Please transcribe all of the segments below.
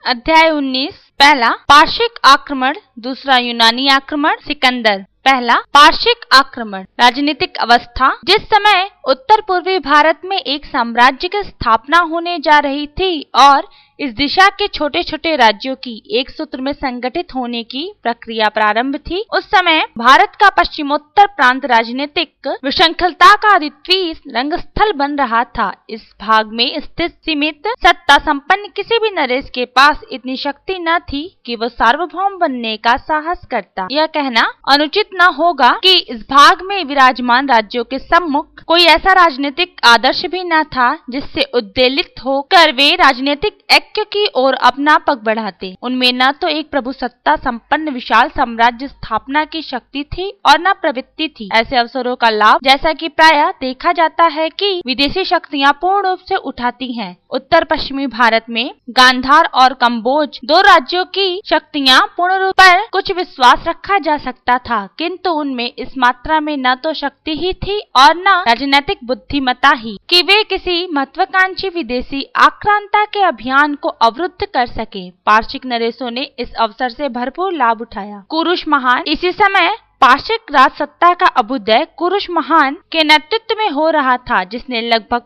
अध्याय 19। पहला पार्शिक आक्रमण, दूसरा यूनानी आक्रमण, सिकंदर। पहला पार्शिक आक्रमण। राजनीतिक अवस्था। जिस समय उत्तर पूर्वी भारत में एक साम्राज्य की स्थापना होने जा रही थी और इस दिशा के छोटे छोटे राज्यों की एक सूत्र में संगठित होने की प्रक्रिया प्रारंभ थी, उस समय भारत का पश्चिमोत्तर प्रांत राजनीतिक विशृंखलता का द्वितीय रंगस्थल बन रहा था। इस भाग में स्थित सीमित सत्ता संपन्न किसी भी नरेश के पास इतनी शक्ति न थी कि वह सार्वभौम बनने का साहस करता। यह कहना अनुचित न होगा कि इस भाग में विराजमान राज्यों के सम्मुख कोई ऐसा राजनीतिक आदर्श भी न था जिससे उद्वेलित होकर वे राजनीतिक ऐक्य की ओर अपना पग बढ़ाते। उनमें न तो एक प्रभुसत्ता संपन्न विशाल साम्राज्य स्थापना की शक्ति थी और न प्रवृत्ति थी। ऐसे अवसरों का लाभ, जैसा कि प्रायः देखा जाता है कि विदेशी शक्तियां पूर्ण रूप से उठाती हैं। उत्तर पश्चिमी भारत में गांधार और कम्बोज दो राज्यों की शक्तियां पूर्ण रूप पर कुछ विश्वास रखा जा सकता था, किंतु उनमें इस मात्रा में न तो शक्ति ही थी और न राजनीतिक बुद्धिमत्ता ही कि वे किसी महत्वाकांक्षी विदेशी आक्रांता के अभियान को अवरुद्ध कर सके। पार्शिक नरेशों ने इस अवसर से भरपूर लाभ उठाया। कुरुश महान। इसी समय पार्शिक राज सत्ता का अभ्युदय कुरुश महान के नेतृत्व में हो रहा था, जिसने लगभग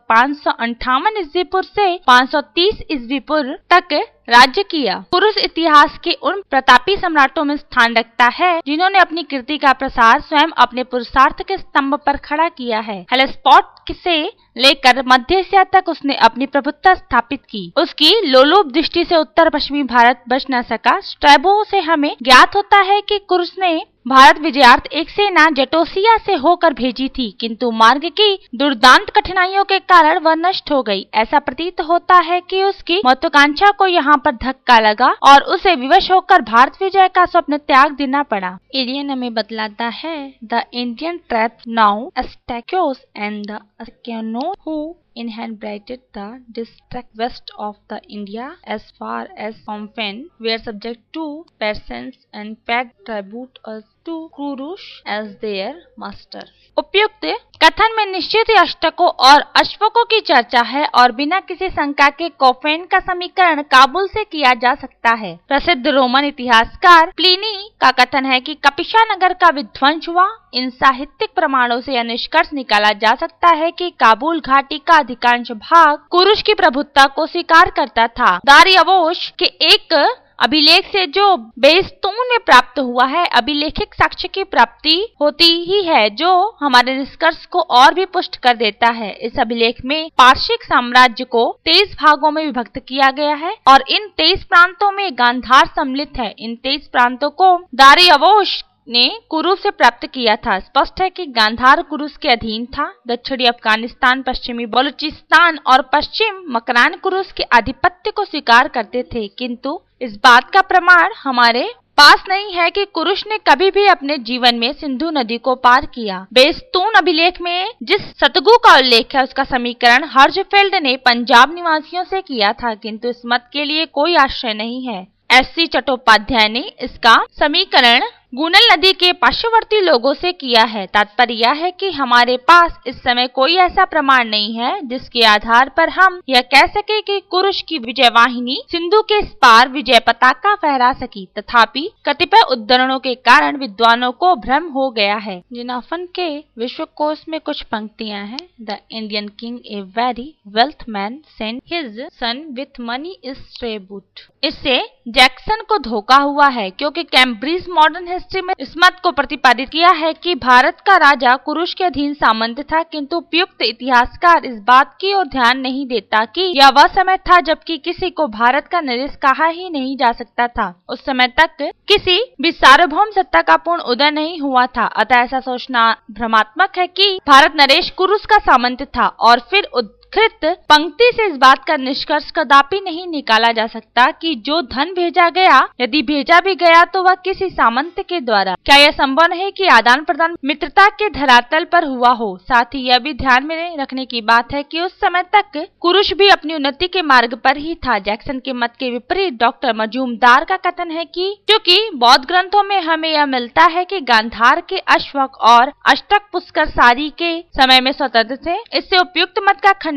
558 ईस्वी पूर्व से 530 ईस्वी पूर्व तक राज्य किया। कुरुश इतिहास के उन प्रतापी सम्राटों में स्थान रखता है जिन्होंने अपनी कीर्ति का प्रसार स्वयं अपने पुरुषार्थ के स्तंभ पर खड़ा किया है। हेलेस्पोर्ट से लेकर मध्य एशिया तक उसने अपनी प्रभुत्ता स्थापित की। उसकी लोलुप दृष्टि से उत्तर पश्चिमी भारत बच न सका। स्ट्रैबो से हमें ज्ञात होता है कि कुरुश ने भारत विजयार्थ एक सेना जटोसिया से होकर भेजी थी, किंतु मार्ग की दुर्दांत कठिनाइयों के कारण वह नष्ट हो गई। ऐसा प्रतीत होता है कि उसकी महत्वाकांक्षा को यहाँ पर धक्का लगा और उसे विवश होकर भारत विजय का स्वप्न त्याग देना पड़ा। एलियन हमें बतलाता है the Indian trap now Astakenoi and the Assakenoi who inhabited the district west of the India as far as Phnom were subject to Persians and paid tribute to Kurush as their master। उपयुक्त कथन में निश्चित ही अष्टकों और अश्वकों की चर्चा है और बिना किसी शंका के कोफेन का समीकरण काबुल से किया जा सकता है। प्रसिद्ध रोमन इतिहासकार प्लिनी का कथन है कि कपिशा नगर का विध्वंस हुआ। इन साहित्यिक प्रमाणों से यह निष्कर्ष निकाला जा सकता है कि काबुल घाटी का अधिकांश भाग कुरुश की प्रभुत्ता को स्वीकार करता था। दारियावोश के एक अभिलेख से जो बेस्तून में प्राप्त हुआ है, अभिलेखिक साक्ष्य की प्राप्ति होती ही है जो हमारे निष्कर्ष को और भी पुष्ट कर देता है। इस अभिलेख में पार्शिक साम्राज्य को 23 भागों में विभक्त किया गया है और इन 23 प्रांतों में गांधार सम्मिलित है। इन 23 प्रांतों को दारियावोश ने कुरुश से प्राप्त किया था। स्पष्ट है कि गांधार कुरुश के अधीन था। दक्षिणी अफगानिस्तान, पश्चिमी बलूचिस्तान और पश्चिम मकरान कुरुश के आधिपत्य को स्वीकार करते थे, किंतु इस बात का प्रमाण हमारे पास नहीं है कि कुरुश ने कभी भी अपने जीवन में सिंधु नदी को पार किया। बेस्तून अभिलेख में जिस सतगु का उल्लेख है उसका समीकरण हर्जफेल्ड ने पंजाब निवासियों से किया था, किंतु इस मत के लिए कोई आश्रय नहीं है। एस.सी. चट्टोपाध्याय ने इसका समीकरण गुनल नदी के पार्श्ववर्ती लोगों से किया है। तात्पर्य यह है कि हमारे पास इस समय कोई ऐसा प्रमाण नहीं है जिसके आधार पर हम यह कह सके कि कुरुश की विजय वाहिनी सिंधु के इस पार विजय पताका फहरा सकी। तथापि कतिपय उद्धरणों के कारण विद्वानों को भ्रम हो गया है। जिनाफन के विश्वकोश में कुछ पंक्तियां हैं। The Indian king a very wealth man sent his son with money is tribute. इससे जैक्सन को धोखा हुआ है, क्योंकि कैम्ब्रिज मॉडर्न हिस्ट्री में इस मत को प्रतिपादित किया है कि भारत का राजा कुरुश के अधीन सामंत था, किंतु उपयुक्त इतिहासकार इस बात की ओर ध्यान नहीं देता कि यह वह समय था जबकि किसी को भारत का नरेश कहा ही नहीं जा सकता था। उस समय तक किसी भी सार्वभौम सत्ता का पूर्ण उदय नहीं हुआ था। अतः ऐसा सोचना भ्रमात्मक है कि भारत नरेश कुरुश का सामंत था और फिर कृत पंक्ति से इस बात का निष्कर्ष कदापि नहीं निकाला जा सकता कि जो धन भेजा गया, यदि भेजा भी गया तो वह किसी सामंत के द्वारा। क्या यह संभव नहीं कि आदान प्रदान मित्रता के धरातल पर हुआ हो? साथ ही यह भी ध्यान में रखने की बात है कि उस समय तक कुरुश भी अपनी उन्नति के मार्ग पर ही था। जैक्सन के मत के विपरीत डॉक्टर मजूमदार का कथन है कि क्योंकि बौद्ध ग्रंथों में हमें यह मिलता है कि गांधार के अश्वक और अष्टक पुष्कर सारी के समय में स्वतंत्र थे, इससे उपयुक्त मत का खंडन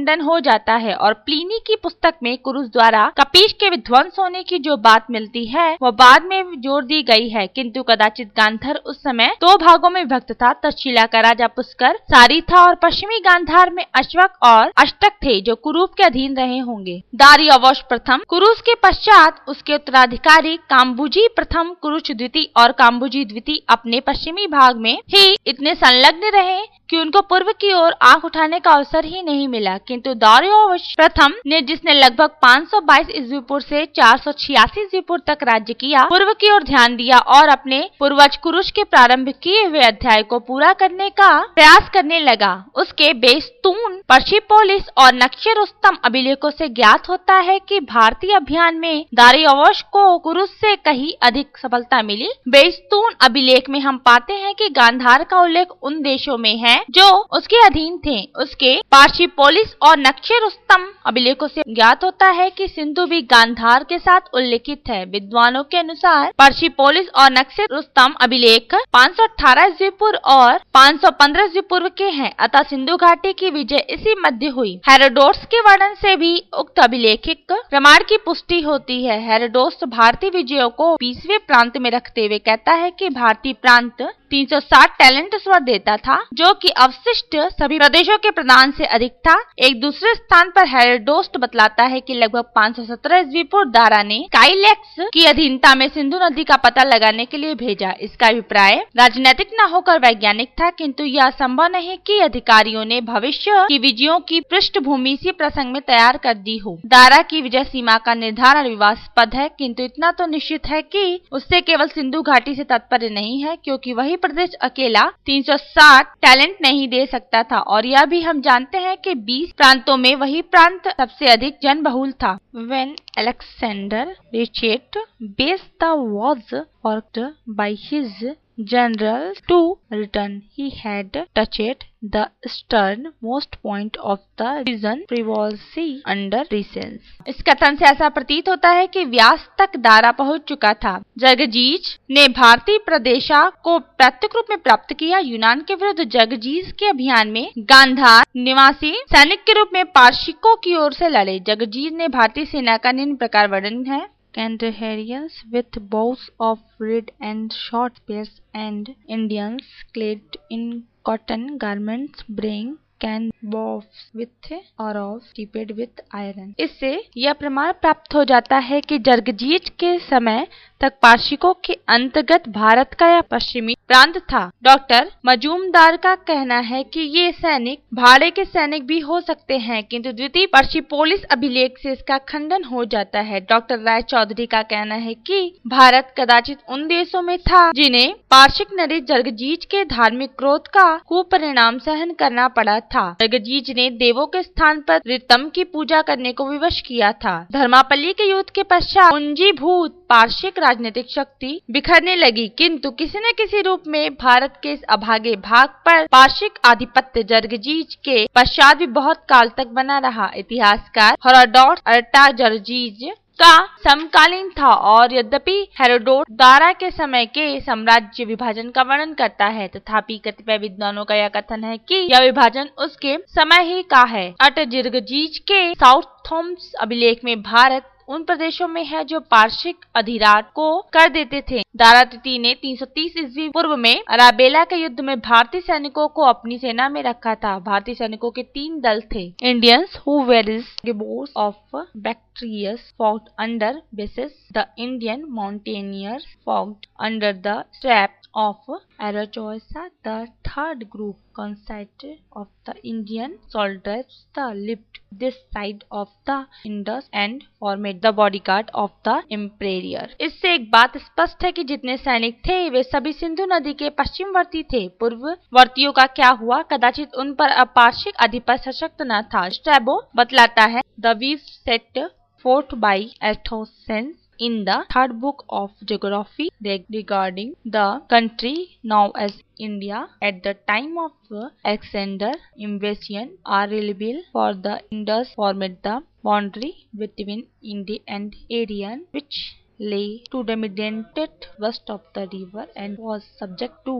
खंडन हो जाता है और प्लिनी की पुस्तक में कुरुस द्वारा कपीश के विध्वंस होने की जो बात मिलती है वह बाद में जोड़ दी गई है, किंतु कदाचित गांधार उस समय दो भागों में विभक्त था। तक्षशिला का राजा पुष्कर सारी था और पश्चिमी गांधार में अश्वक और अष्टक थे जो कुरूप के अधीन रहे होंगे। दारियावश प्रथम कुरुस के पश्चात उसके उत्तराधिकारी काम्बुजी प्रथम, कुरुश द्वितीय और काम्बुजी द्वितीय अपने पश्चिमी भाग में ही इतने संलग्न रहे कि उनको पूर्व की ओर आंख उठाने का अवसर ही नहीं मिला। किंतु दारियावश प्रथम ने, जिसने लगभग 522 ईस्वी पूर्व से 486 ईस्वी पूर्व तक राज्य किया, पूर्व की ओर ध्यान दिया और अपने पूर्वज कुरुश के प्रारंभ किए हुए अध्याय को पूरा करने का प्रयास करने लगा। उसके बेस्तून पर्सिपोलिस और नक्शेरुस्तम अभिलेखों से ज्ञात होता है कि भारतीय अभियान में दारियावश को कुरुश से कहीं अधिक सफलता मिली। बेस्तून अभिलेख में हम पाते हैं कि गांधार का उल्लेख उन देशों में है जो उसके अधीन थे। उसके पर्सिपोलिस और नक्शेरुस्तम अभिलेखों से ज्ञात होता है कि सिंधु भी गांधार के साथ उल्लेखित है। विद्वानों के अनुसार पर्सिपोलिस और नक्शेरुस्तम अभिलेख 518 ईस्वी पूर्व और 515 ईस्वी पूर्व के हैं, अतः सिंधु घाटी की विजय इसी मध्य हुई। हेरोडोटस के वर्णन से भी उक्त अभिलेखिक प्रमाण की पुष्टि होती है। हेरोडोटस भारतीय विजयों को 20वें प्रांत में रखते हुए कहता है कि भारतीय प्रांत 360 टैलेंट स्वर देता था, जो कि अवशिष्ट सभी प्रदेशों के प्रदान से अधिक था। एक दूसरे स्थान पर हेरोडोटस बतलाता है कि लगभग 517 ईस्वी पूर्व दारा ने काइलेक्स की अधीनता में सिंधु नदी का पता लगाने के लिए भेजा। इसका अभिप्राय राजनीतिक न होकर वैज्ञानिक था, किंतु यह संभव नहीं कि अधिकारियों ने भविष्य की विजयों की पृष्ठभूमि इसी प्रसंग में तैयार कर दी हो। दारा की विजय सीमा का निर्धारण विवादास्पद है, किंतु इतना तो निश्चित है कि उससे केवल सिंधु घाटी से तात्पर्य नहीं है, क्योंकि वही प्रदेश अकेला 360 टैलेंट नहीं दे सकता था, और यह भी हम जानते हैं कि 20 प्रांतों में वही प्रांत सबसे अधिक जनबहुल था। When Alexander reached base, the was worked by his generals to return. He had touched the easternmost point of the region previously under Renaissance. इस कथन से ऐसा प्रतीत होता है कि व्यास तक दारा पहुंच चुका था। जगजीत ने भारतीय प्रदेशा को प्रत्यक्ष रूप में प्राप्त किया। यूनान के विरुद्ध जगजीत के अभियान में गांधार निवासी सैनिक के रूप में पार्शिकों की ओर से लड़े। जगजीत ने भारतीय सेना का निम्न प्रकार वर्णन है: Kandaharians with bows of reed and short spears, and Indians clad in cotton garments bring cannons with arrows tipped with iron. इससे यह प्रमाण प्राप्त हो जाता है कि जगजीत के समय तक पार्शिकों के अंतर्गत भारत का यह पश्चिमी प्रांत था। डॉक्टर मजूमदार का कहना है कि ये सैनिक भाड़े के सैनिक भी हो सकते हैं, किंतु द्वितीय पर्सिपोलिस अभिलेख से इसका खंडन हो जाता है। डॉक्टर राय चौधरी का कहना है कि भारत कदाचित उन देशों में था जिन्हें पार्शिक नरेश जगजीत के धार्मिक क्रोध का कुपरिणाम सहन करना पड़ा था। जगजीत ने देवों के स्थान पर ऋतम की पूजा करने को विवश किया था। धर्मापल्ली के युद्ध के पश्चात पूंजीभूत पार्शिक राजनीतिक शक्ति बिखरने लगी, किंतु किसी न किसी रूप में भारत के इस अभागे भाग पर पार्शिक आधिपत्य जगजीत के पश्चात भी बहुत काल तक बना रहा। इतिहासकार हेरोडोटस अर्टाजर्जीज का समकालीन था, और यद्यपि हेरोडोटस दारा के समय के साम्राज्य विभाजन का वर्णन करता है, तथापि कतिपय विद्वानों का यह कथन है कि यह विभाजन उसके समय ही का है। अर्टाजर्जीज के साउथम्स अभिलेख में भारत उन प्रदेशों में है जो पार्शिक अधिराज को कर देते थे। दारा तृतीय ने 330 ईस्वी पूर्व में अराबेला के युद्ध में भारतीय सैनिकों को अपनी सेना में रखा था। भारतीय सैनिकों के 3 दल थे। Indians who were neighbours of Bactrians fought under Bessus. The Indian mountaineers fought under the straps of Arachosa. The third group consisted of the Indian soldiers that lived this side of the Indus and formed the bodyguard of the emperor. इससे एक बात स्पष्ट है कि जितने सैनिक थे वे सभी सिंधु नदी के पश्चिमवर्ती थे। पूर्ववर्तियों का क्या हुआ? कदाचित उन पर अपार्शिक अधिपति सशक्त न था। स्ट्रैबो बतलाता है, The weave set fought by Athenians in the third book of geography regarding the country now as India at the time of Alexander invasion are reliable, for the Indus formed the boundary between India and Aryan, which lay to the immediate west of the river and was subject to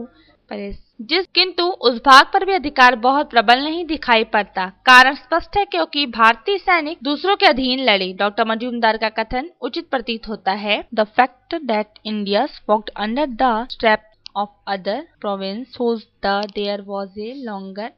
press किंतु उस भाग पर भी अधिकार बहुत प्रबल नहीं दिखाई पड़ता। कारण स्पष्ट है, क्योंकि भारतीय सैनिक दूसरों के अधीन लड़े। डॉक्टर मजूमदार का कथन उचित प्रतीत होता है। The fact that India walked under the strap of other province shows that there was a longer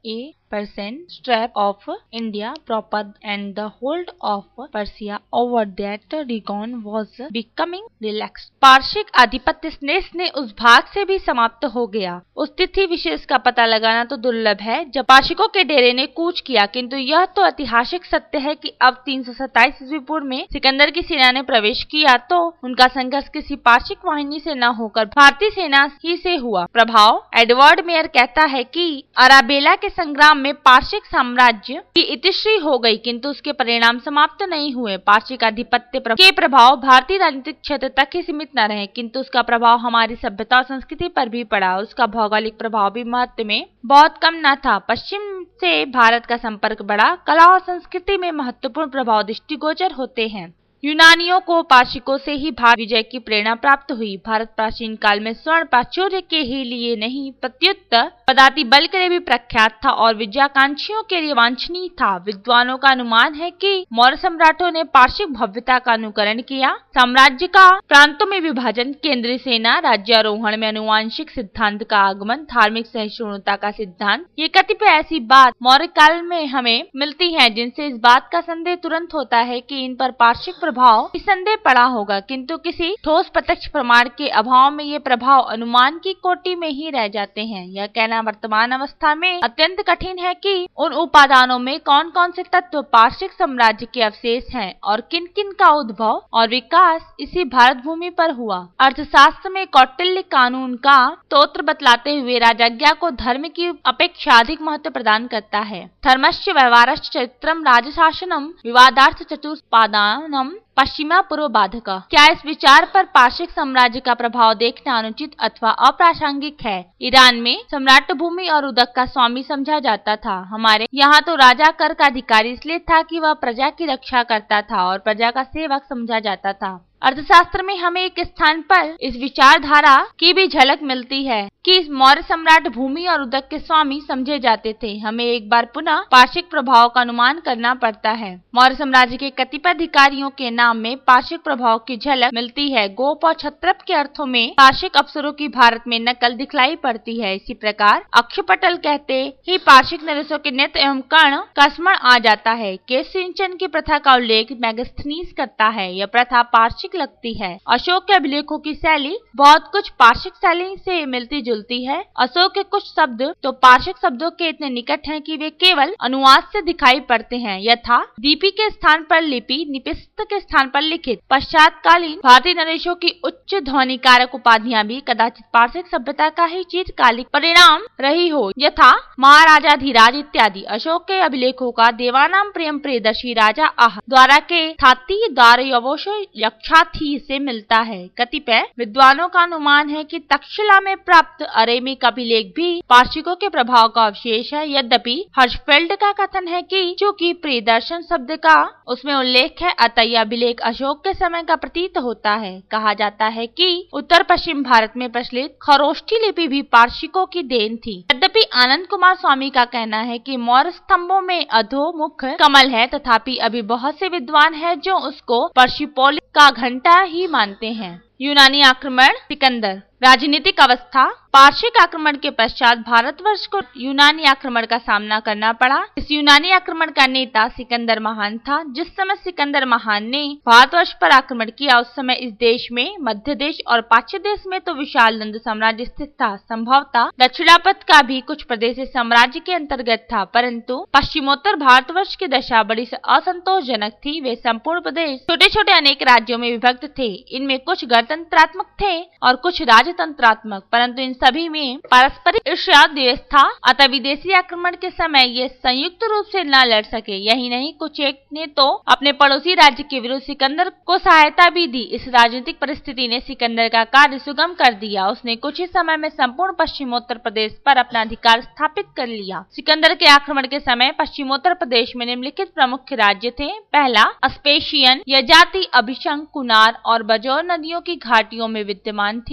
% strap of India proper and the hold of Persia over that region was becoming relaxed। पार्शिक आधिपत्य स्नेह ने उस भाग से भी समाप्त हो गया। उस तिथि विशेष का पता लगाना तो दुर्लभ है जब पार्शिकों के डेरे ने कूच किया, किंतु यह तो ऐतिहासिक सत्य है कि अब 327 ईस्वी पूर्व में सिकंदर की सेना ने प्रवेश किया तो उनका संघर्ष किसी पार्शिक वाहिनी से न होकर भारतीय सेना ही से हुआ। प्रभाव एडवर्ड मेयर कहता है कि अराबेला के संग्राम में पार्शिक साम्राज्य की इतिश्री हो गई, किंतु उसके परिणाम समाप्त नहीं हुए। पार्शिक आधिपत्य के प्रभाव भारतीय राजनीतिक क्षेत्र तक ही सीमित न रहे, किंतु उसका प्रभाव हमारी सभ्यता और संस्कृति पर भी पड़ा। उसका भौगोलिक प्रभाव भी महत्व में बहुत कम न था। पश्चिम से भारत का संपर्क बढ़ा, कला और संस्कृति में महत्वपूर्ण प्रभाव दृष्टिगोचर होते हैं। यूनानियों को पार्शिकों से ही भारत विजय की प्रेरणा प्राप्त हुई। भारत प्राचीन काल में स्वर्ण प्राचुर्य के ही लिए नहीं, प्रत्युत पदाति बल के लिए भी प्रख्यात था और विजयाकांक्षियों के लिए वांछनीय था। विद्वानों का अनुमान है कि मौर्य सम्राटों ने पार्शिक भव्यता का अनुकरण किया। साम्राज्य का प्रांतों में विभाजन, केंद्रीय सेना, राज्यारोहण में अनुवांशिक सिद्धांत का आगमन, धार्मिक सहिष्णुता का सिद्धांत, ये कतिपय ऐसी बात मौर्य काल में हमें मिलती है जिनसे इस बात का संदेह तुरंत होता है कि इन पर पार्शिक प्रभाव निसंदेह पड़ा होगा, किंतु किसी ठोस प्रत्यक्ष प्रमाण के अभाव में ये प्रभाव अनुमान की कोटि में ही रह जाते हैं। यह कहना वर्तमान अवस्था में अत्यंत कठिन है कि उन उपादानों में कौन कौन से तत्व पार्शिक साम्राज्य के अवशेष हैं और किन किन का उद्भव और विकास इसी भारत भूमि पर हुआ। अर्थशास्त्र में कौटिल्य कानून का स्तोत्र बतलाते हुए राजाज्ञा को धर्म की अपेक्षा अधिक महत्व प्रदान करता है। धर्मस्य व्यवहारश्च चरित्रम राजशासनम विवादार्थ चतुष्पादानम पश्चिमा पूर्व बाधक। क्या इस विचार पर पार्शिक साम्राज्य का प्रभाव देखना अनुचित अथवा अप्रासंगिक है? ईरान में सम्राट भूमि और उदक का स्वामी समझा जाता था। हमारे यहाँ तो राजा कर का अधिकारी इसलिए था कि वह प्रजा की रक्षा करता था और प्रजा का सेवक समझा जाता था। अर्थशास्त्र में हमें एक स्थान पर इस विचारधारा की भी झलक मिलती है कि मौर्य सम्राट भूमि और उदक के स्वामी समझे जाते थे। हमें एक बार पुनः पार्शिक प्रभाव का अनुमान करना पड़ता है। मौर्य साम्राज्य के कतिपय अधिकारियों के नाम में पार्शिक प्रभाव की झलक मिलती है। गोप और छत्रप के अर्थों में पार्शिक अफसरों की भारत में नकल दिखलाई पड़ती है। इसी प्रकार अक्षपटल कहते ही पार्शिक नरेशों के नेत्र एवं कर्ण का स्मरण आ जाता है। केश सिंचन की प्रथा का उल्लेख मैगस्थनीज करता है। यह प्रथा पार्शिक लगती है। अशोक के अभिलेखों की शैली बहुत कुछ पार्शिक शैली से मिलती जुलती है। अशोक के कुछ शब्द तो पार्शिक शब्दों के इतने निकट हैं कि वे केवल अनुवाद से दिखाई पड़ते हैं। यथा दीपी के स्थान पर लिपि, निपिस्त के स्थान पर लिखित। पश्चातकालीन भारतीय नरेशों की उच्च ध्वनि कारक उपाधियां भी कदाचित पार्शिक सभ्यता का ही चिरकालिक परिणाम रही हो, यथा महाराजाधिराज इत्यादि। अशोक के अभिलेखों का देवानाम प्रियम प्रियदर्शी राजा आह द्वारा के थाती द्वार यवोशो यक्षाथी से मिलता है। कतिपय विद्वानों का अनुमान है कि तक्षशिला में प्राप्त अरेमिक अभिलेख भी पार्शिकों के प्रभाव का अवशेष है। यद्यपि हर्षफेल्ड का कथन है कि चूंकि प्रियदर्शन शब्द का उसमें उल्लेख है, अतः यह अभिलेख अशोक के समय का प्रतीत होता है। कहा जाता है कि उत्तर पश्चिम भारत में प्रचलित खरोष्ठी लिपि भी पार्शिकों की देन थी। यद्यपि आनंद कुमार स्वामी का कहना है कि मौर्य स्तंभों में अधोमुख कमल है, तथापि अभी बहुत से विद्वान हैं जो उसको पर्शिपोलिस का घंटा ही मानते हैं। यूनानी आक्रमण, सिकंदर। राजनीतिक अवस्था। पार्शिक आक्रमण के पश्चात भारतवर्ष को यूनानी आक्रमण का सामना करना पड़ा। इस यूनानी आक्रमण का नेता सिकंदर महान था। जिस समय सिकंदर महान ने भारतवर्ष पर आक्रमण किया उस समय इस देश में, मध्य देश और पाश्चात्य देश में तो विशाल नंद साम्राज्य स्थित था। संभवतः दक्षिणापथ का भी कुछ प्रदेश इस साम्राज्य के अंतर्गत था, परंतु पश्चिमोत्तर भारतवर्ष की दशा बड़ी असंतोषजनक थी। वे संपूर्ण प्रदेश छोटे छोटे अनेक राज्यों में विभक्त थे। इनमें कुछ गणतंत्रात्मक थे और कुछ राजतंत्रात्मक, परंतु इन सभी में पारस्परिक ईर्ष्या द्वेष था। अतः विदेशी आक्रमण के समय ये संयुक्त रूप से न लड़ सके। यही नहीं, कुछ एक ने तो अपने पड़ोसी राज्य के विरुद्ध सिकंदर को सहायता भी दी। इस राजनीतिक परिस्थिति ने सिकंदर का कार्य सुगम कर दिया। उसने कुछ ही समय में संपूर्ण पश्चिमोत्तर प्रदेश पर अपना अधिकार स्थापित कर लिया। सिकंदर के आक्रमण के समय पश्चिमोत्तर प्रदेश में निम्नलिखित प्रमुख राज्य थे। पहला, अस्पेशियन यजाति अभिशंग, कुनार और बजौर नदियों की घाटियों में विद्यमान थी।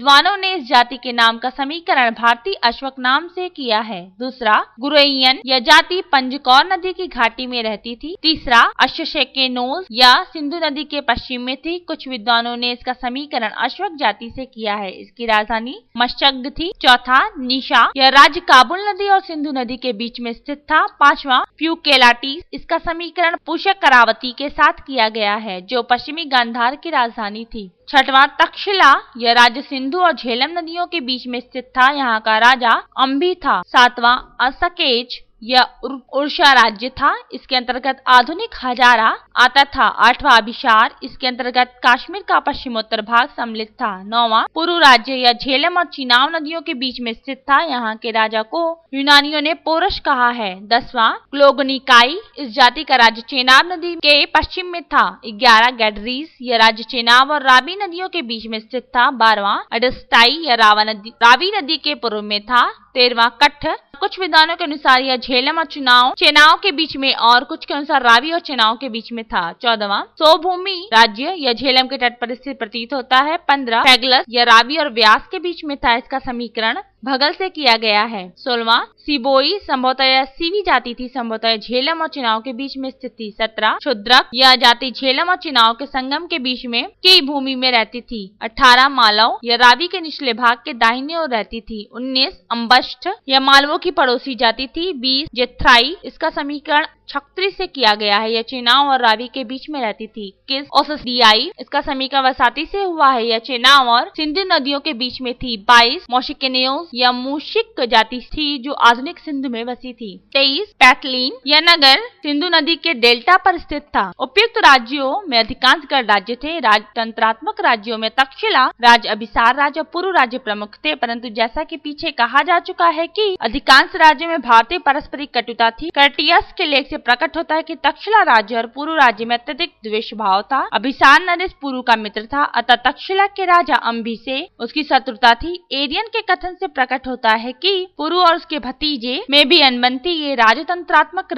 विद्वानों ने इस जाति के नाम का समीकरण भारतीय अश्वक नाम से किया है। दूसरा, गुरैयन यह जाति पंजकौर नदी की घाटी में रहती थी। तीसरा, अश्वशेकेनोज या सिंधु नदी के पश्चिम में थी। कुछ विद्वानों ने इसका समीकरण अश्वक जाति से किया है। इसकी राजधानी मशग थी। चौथा, निशा यह राज्य काबुल नदी और सिंधु नदी के बीच में स्थित था। पांचवा, प्यूकेलाटीस इसका समीकरण पुष्कर करावती के साथ किया गया है जो पश्चिमी गांधार की राजधानी थी। छठवां, तक्षशिला यह राज्य सिंधु और झेलम नदियों के बीच में स्थित था। यहाँ का राजा अंभी था। सातवां, असकेज यह उड़ीसा राज्य था। इसके अंतर्गत आधुनिक हजारा आता था। आठवां, अभिसार इसके अंतर्गत कश्मीर का पश्चिमोत्तर भाग सम्मिलित था। नौवां, पुरु राज्य यह झेलम और चिनाब नदियों के बीच में स्थित था। यहाँ के राजा को यूनानियों ने पोरस कहा है। 10वां, क्लोगनिकाई इस जाति का राज्य चेनाब नदी के पश्चिम में था। 11, गैडरीज यह राज्य चेनाब और रावी नदियों के बीच में स्थित था। 12वां, अडस्टाई यह रावी नदी के पूर्व में था। 13वां, कट्ठ कुछ विद्वानों के अनुसार यह झेलम और चेनाब के बीच में और कुछ के अनुसार रावी और चेनाब के बीच में था। 14वां, सोभूमि राज्य यह झेलम के तट पर स्थित प्रतीत होता है। 15, पैगलस यह रावी और व्यास के बीच में था। इसका समीकरण भगल से किया गया है। 16वां, सिबोई संभवतः सीवी जाति थी। संभवतः झेलम और चिनाब के बीच में स्थित थी। 17, क्षुद्रक यह जाति झेलम और चिनाब के संगम के बीच में की भूमि में रहती थी। 18, मालव यह रावी के निचले भाग के दाहिने ओर रहती थी। 19, अम्बष्ठ यह मालवों की पड़ोसी जाति थी। 20, जेथ्राई इसका समीकरण छत्री से किया गया है। यह चेनाब और रावी के बीच में रहती थी। 21, ओसडियाई इसका समीकरण वसाती से हुआ है। यह चेनाब और सिंधु नदियों के बीच में थी। 22, मोशिकेनियोस यह मूशिक जाति थी जो आधुनिक सिंधु में बसी थी। 23, पैटलीन यह नगर सिंधु नदी के डेल्टा पर स्थित था। उपयुक्त राज्यों में अधिकांश गढ़ राज्य थे। राजतंत्रात्मक राज्यों में तक्षशिला राज्य, अभिसार राज्य और पुरु राज्य प्रमुख थे। परंतु जैसा कि पीछे कहा जा चुका है कि अधिकांश राज्यों में भारतीय पारस्परिक कटुता थी। कर्टियस के लेख से प्रकट होता है कि तक्षशिला राज्य और पुरु राज्य में अत्यधिक द्वेष भाव था। अभिसार नरेश पुरु का मित्र था, अतः तक्षशिला के राजा अंभी से उसकी शत्रुता थी। एरियन के कथन से प्रकट होता है कि पुरु और उसके भतीजे में भी अनबन थी। ये राजतंत्रात्मक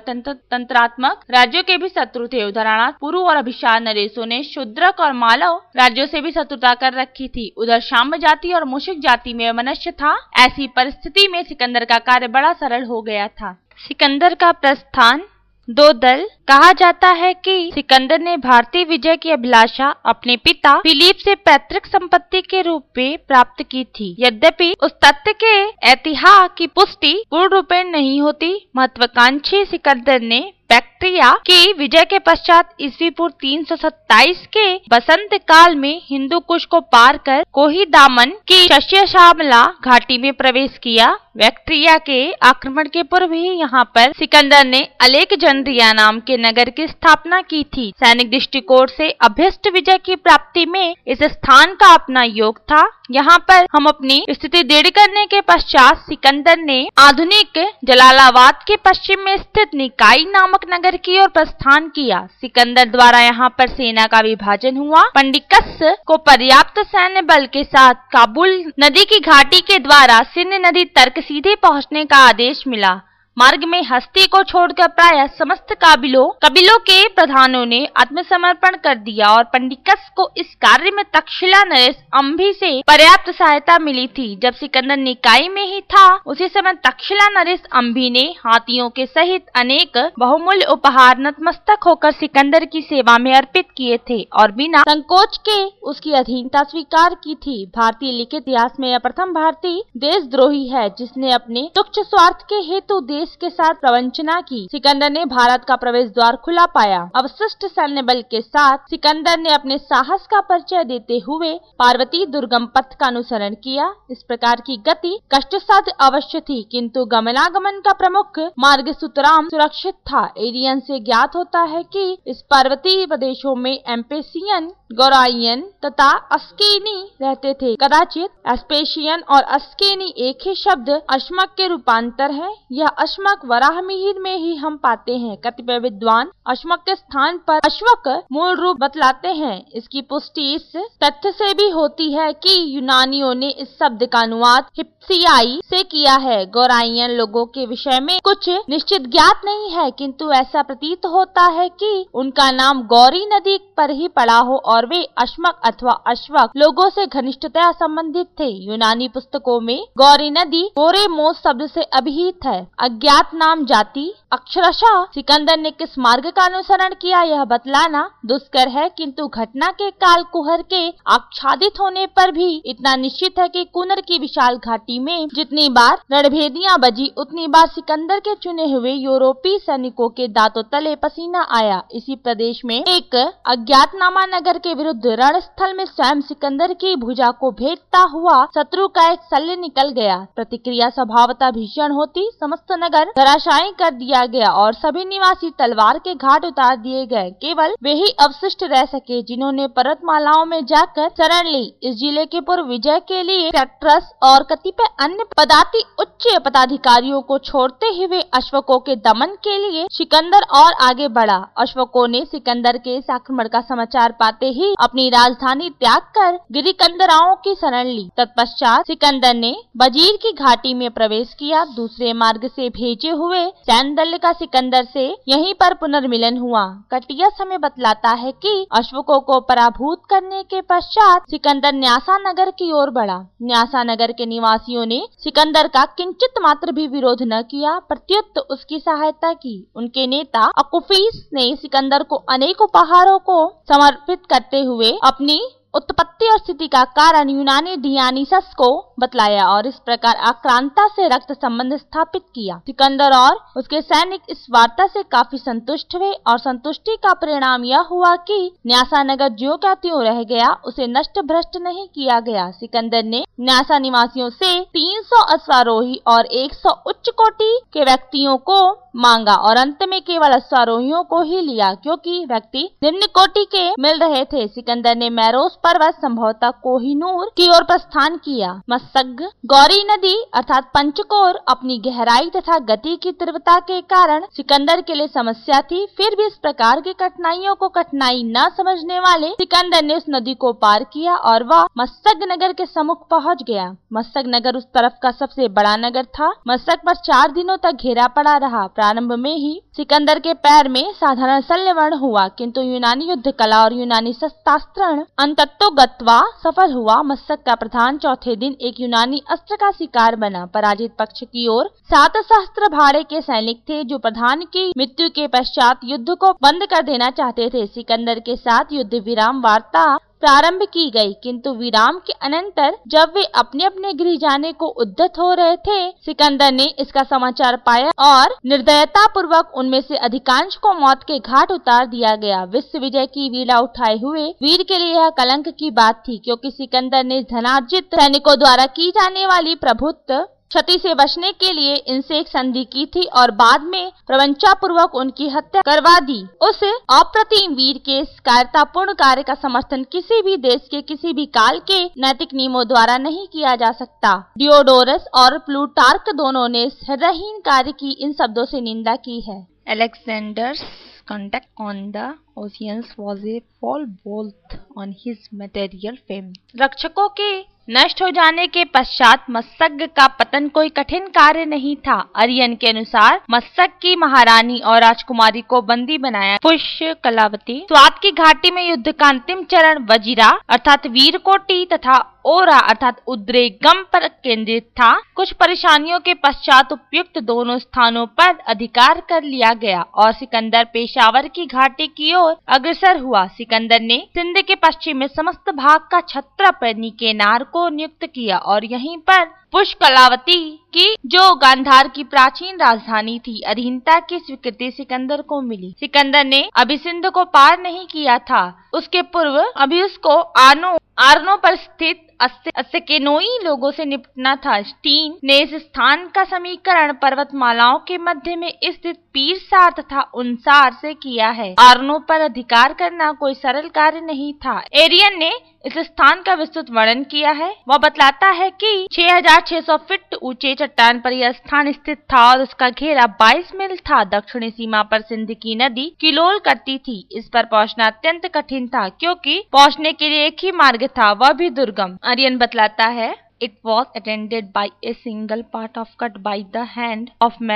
तंत्रात्मक राज्यों के भी शत्रु थे। उदाहरणार्थ पुरु और अभिसार नरेशों ने शूद्रक और मालव राज्यों से भी शत्रुता कर रखी थी। उधर शाम्ब जाति और मुशिक जाति में मनुष्य था। ऐसी परिस्थिति में सिकंदर का कार्य बड़ा सरल हो गया था। सिकंदर का प्रस्थान, 2 दल। कहा जाता है कि सिकंदर ने भारतीय विजय की अभिलाषा अपने पिता फिलिप से पैतृक संपत्ति के रूप में प्राप्त की थी। यद्यपि उस तथ्य के ऐतिहासिक की पुष्टि पूर्ण रूपेण नहीं होती। महत्वाकांक्षी सिकंदर ने बैक्ट्रिया की विजय के पश्चात ईस्वी पूर्व 327 के बसंत काल में हिंदू कुश को पार कर कोही दामन की शस्यश्यामला घाटी में प्रवेश किया। बैक्ट्रिया के आक्रमण के पूर्व ही यहाँ पर सिकंदर ने अलेक्जेंड्रिया नाम के नगर की स्थापना की थी। सैनिक दृष्टिकोण से अभ्यस्त विजय की प्राप्ति में इस स्थान का अपना योग था। यहाँ पर हम अपनी स्थिति दृढ़ करने के पश्चात सिकंदर ने आधुनिक जलालाबाद के पश्चिम में स्थित निकाई नामक नगर की ओर प्रस्थान किया। सिकंदर द्वारा यहाँ पर सेना का विभाजन हुआ। पंडिकस को पर्याप्त सैन्य बल के साथ काबुल नदी की घाटी के द्वारा सिंध नदी तक सीधे पहुँचने का आदेश मिला। मार्ग में हस्ती को छोड़कर प्रायः समस्त कबीलों के प्रधानों ने आत्मसमर्पण कर दिया और पंडिकस को इस कार्य में तक्षशिला नरेश अंभी से पर्याप्त सहायता मिली थी। जब सिकंदर निकाई में ही था उसी समय तक्षशिला नरेश अंभी ने हाथियों के सहित अनेक बहुमूल्य उपहार नतमस्तक होकर सिकंदर की सेवा में अर्पित किए थे और बिना संकोच के उसकी अधीनता स्वीकार की थी। भारतीय लिखित इतिहास में यह प्रथम भारतीय देशद्रोही है जिसने अपने तुच्छ स्वार्थ के हेतु देश के साथ प्रवंचना की। सिकंदर ने भारत का प्रवेश द्वार खुला पाया। अवशिष्ट सैन्य बल के साथ सिकंदर ने अपने साहस का परिचय देते हुए पार्वती दुर्गम पथ का अनुसरण किया। इस प्रकार की गति कष्टसाध्य अवश्य थी, किंतु गमनागमन का प्रमुख मार्ग सुतराम सुरक्षित था। एरियन से ज्ञात होता है कि इस पर्वतीय प्रदेशों में एम्पेसियन, गौरायन तथा अस्केनी रहते थे। कदाचित एस्पेशियन और अस्केनी एक ही शब्द अश्मक के रूपांतर है। यह अश्मक वराहमिहिर में ही हम पाते हैं। कतिपय विद्वान अश्मक के स्थान पर अश्वक मूल रूप बतलाते हैं। इसकी पुष्टि इस तथ्य से भी होती है कि यूनानियों ने इस शब्द का अनुवाद हिप्सियाई से किया है। गौरायन लोगों के विषय में कुछ निश्चित ज्ञात नहीं है, किंतु ऐसा प्रतीत होता है कि उनका नाम गौरी नदी पर ही पड़ा हो और और वे अश्मक अथवा अश्वक लोगों से घनिष्ठतया संबंधित थे। यूनानी पुस्तकों में गौरी नदी गोरेमोस शब्द से अभिहित है। अज्ञात नाम जाति। अक्षरशः सिकंदर ने किस मार्ग का अनुसरण किया यह बतलाना दुष्कर है, किंतु घटना के काल कुहर के आच्छादित होने पर भी इतना निश्चित है कि कुनर की विशाल घाटी में जितनी बार रणभेदियां बजी उतनी बार सिकंदर के चुने हुए यूरोपीय सैनिकों के दांतों तले पसीना आया। इसी प्रदेश में एक अज्ञातनामा नगर के विरुद्ध रणस्थल में स्वयं सिकंदर की भुजा को भेदता हुआ शत्रु का एक शल्य निकल गया। प्रतिक्रिया स्वभावतः भीषण होती। समस्त नगर धराशायी कर दिया गया और सभी निवासी तलवार के घाट उतार दिए गए। केवल वे ही अवशिष्ट रह सके जिन्होंने पर्वतमालाओं में जाकर शरण ली। इस जिले के पूर्व विजय के लिए ट्रैक्टरस और कतिपय अन्य पदाति उच्च पदाधिकारियों को छोड़ते हुए अश्वकों के दमन के लिए सिकंदर और आगे बढ़ा। अश्वकों ने सिकंदर के इस आक्रमण का समाचार पाते ही अपनी राजधानी त्याग कर गिरिकंदराओं की शरण ली। तत्पश्चात सिकंदर ने बजीर की घाटी में प्रवेश किया। दूसरे मार्ग से भेजे हुए सैन्य दल का सिकंदर से यहीं पर पुनर्मिलन हुआ। कटियस हमें बतलाता है कि अश्वकों को पराभूत करने के पश्चात सिकंदर न्यासा नगर की ओर बढ़ा। न्यासा नगर के निवासियों ने सिकंदर का किंचित मात्र भी विरोध न किया, प्रत्युत उसकी सहायता की। उनके नेता अकुफीस ने सिकंदर को अनेक उपहारों को समर्पित करते हुए अपनी उत्पत्ति और स्थिति का कारण यूनानी डियानिसस को बतलाया और इस प्रकार आक्रांता से रक्त संबंध स्थापित किया। सिकंदर और उसके सैनिक इस वार्ता से काफी संतुष्ट हुए और संतुष्टि का परिणाम यह हुआ कि न्यासा नगर ज्यों का त्यों रह गया, उसे नष्ट भ्रष्ट नहीं किया गया। सिकंदर ने न्यासा निवासियों से 300 अश्वारोही और 100 उच्च कोटि के व्यक्तियों को मांगा और अंत में केवल अश्वारोहियों को ही लिया, क्योंकि व्यक्ति निम्न कोटि के मिल रहे थे। सिकंदर ने मैरोस पर्वत संभवतः कोहिनूर की ओर प्रस्थान किया। मस्सग गौरी नदी अर्थात पंचकोर अपनी गहराई तथा गति की तीव्रता के कारण सिकंदर के लिए समस्या थी। फिर भी इस प्रकार की कठिनाइयों को कठिनाई न समझने वाले सिकंदर ने उस नदी को पार किया और वह मस्सग नगर के सम्मुख पहुंच गया। मस्सग नगर उस तरफ का सबसे बड़ा नगर था। मस्सग पर 4 दिनों तक घेरा पड़ा रहा। प्रारंभ में ही सिकंदर के पैर में साधारण शल्यवर्ण हुआ, किंतु यूनानी युद्ध कला और यूनानी शस्त्रास्त्र अंततो गत्वा सफल हुआ। मस्सग का प्रधान चौथे दिन एक यूनानी अस्त्र का शिकार बना। पराजित पक्ष की ओर 7 सहस्त्र भाड़े के सैनिक थे जो प्रधान की मृत्यु के पश्चात युद्ध को बंद कर देना चाहते थे। सिकंदर के साथ युद्ध विराम वार्ता प्रारंभ की गई, किंतु विराम के अनंतर जब वे अपने अपने गृह जाने को उद्यत हो रहे थे, सिकंदर ने इसका समाचार पाया और निर्दयता पूर्वक उनमें से अधिकांश को मौत के घाट उतार दिया गया। विश्व विजय की वीणा उठाए हुए वीर के लिए यह कलंक की बात थी, क्योंकि सिकंदर ने धनार्जित सैनिकों द्वारा की जाने वाली प्रभुत्व क्षति से बचने के लिए इनसे एक संधि की थी और बाद में प्रवंचा पूर्वक उनकी हत्या करवा दी। उस अप्रतिम वीर के कायरतापूर्ण कार्य का समर्थन किसी भी देश के किसी भी काल के नैतिक नियमों द्वारा नहीं किया जा सकता। डियोडोरस और प्लूटार्क दोनों ने इस हृदयहीन कार्य की इन शब्दों से निंदा की है। Alexander's contact on the oceans was a fall bolt on his material fame. रक्षकों के नष्ट हो जाने के पश्चात मस्सग का पतन कोई कठिन कार्य नहीं था। अरियन के अनुसार मस्सग की महारानी और राजकुमारी को बंदी बनाया। पुष्य कलावती स्वात की घाटी में युद्ध का अंतिम चरण वजीरा अर्थात वीरकोटि तथा ओरा अर्थात उद्रेगम पर केंद्रित था। कुछ परेशानियों के पश्चात उपयुक्त दोनों स्थानों पर अधिकार कर लिया गया और सिकंदर पेशावर की घाटी की ओर अग्रसर हुआ। सिकंदर ने सिंध के पश्चिम में समस्त भाग का छत्रप निकेनार को नियुक्त किया और यहीं पर पुष्कलावती की जो गांधार की प्राचीन राजधानी थी अधीनता की स्वीकृति सिकंदर को मिली। सिकंदर ने अभी सिंध को पार नहीं किया था। उसके पूर्व अभी उसको आर्नो पर स्थित अस्सेकेनोई लोगों से निपटना था। स्टीन ने इस स्थान का समीकरण पर्वतमालाओं के मध्य में स्थित पीरसार तथा उनसार से किया है। आर्नो पर अधिकार करना कोई सरल कार्य नहीं था। एरियन ने इस स्थान का विस्तृत वर्णन किया है। वह बतलाता है कि 6600 फीट ऊंचे चट्टान पर यह स्थान स्थित था और उसका घेरा 22 मील था। दक्षिणी सीमा पर सिंध की नदी किलोल करती थी। इस पर पहुंचना अत्यंत कठिन था, क्योंकि पहुंचने के लिए एक ही मार्ग था, वह भी दुर्गम। आर्यन बतलाता है, It was attended by a single path of cut by the hand of man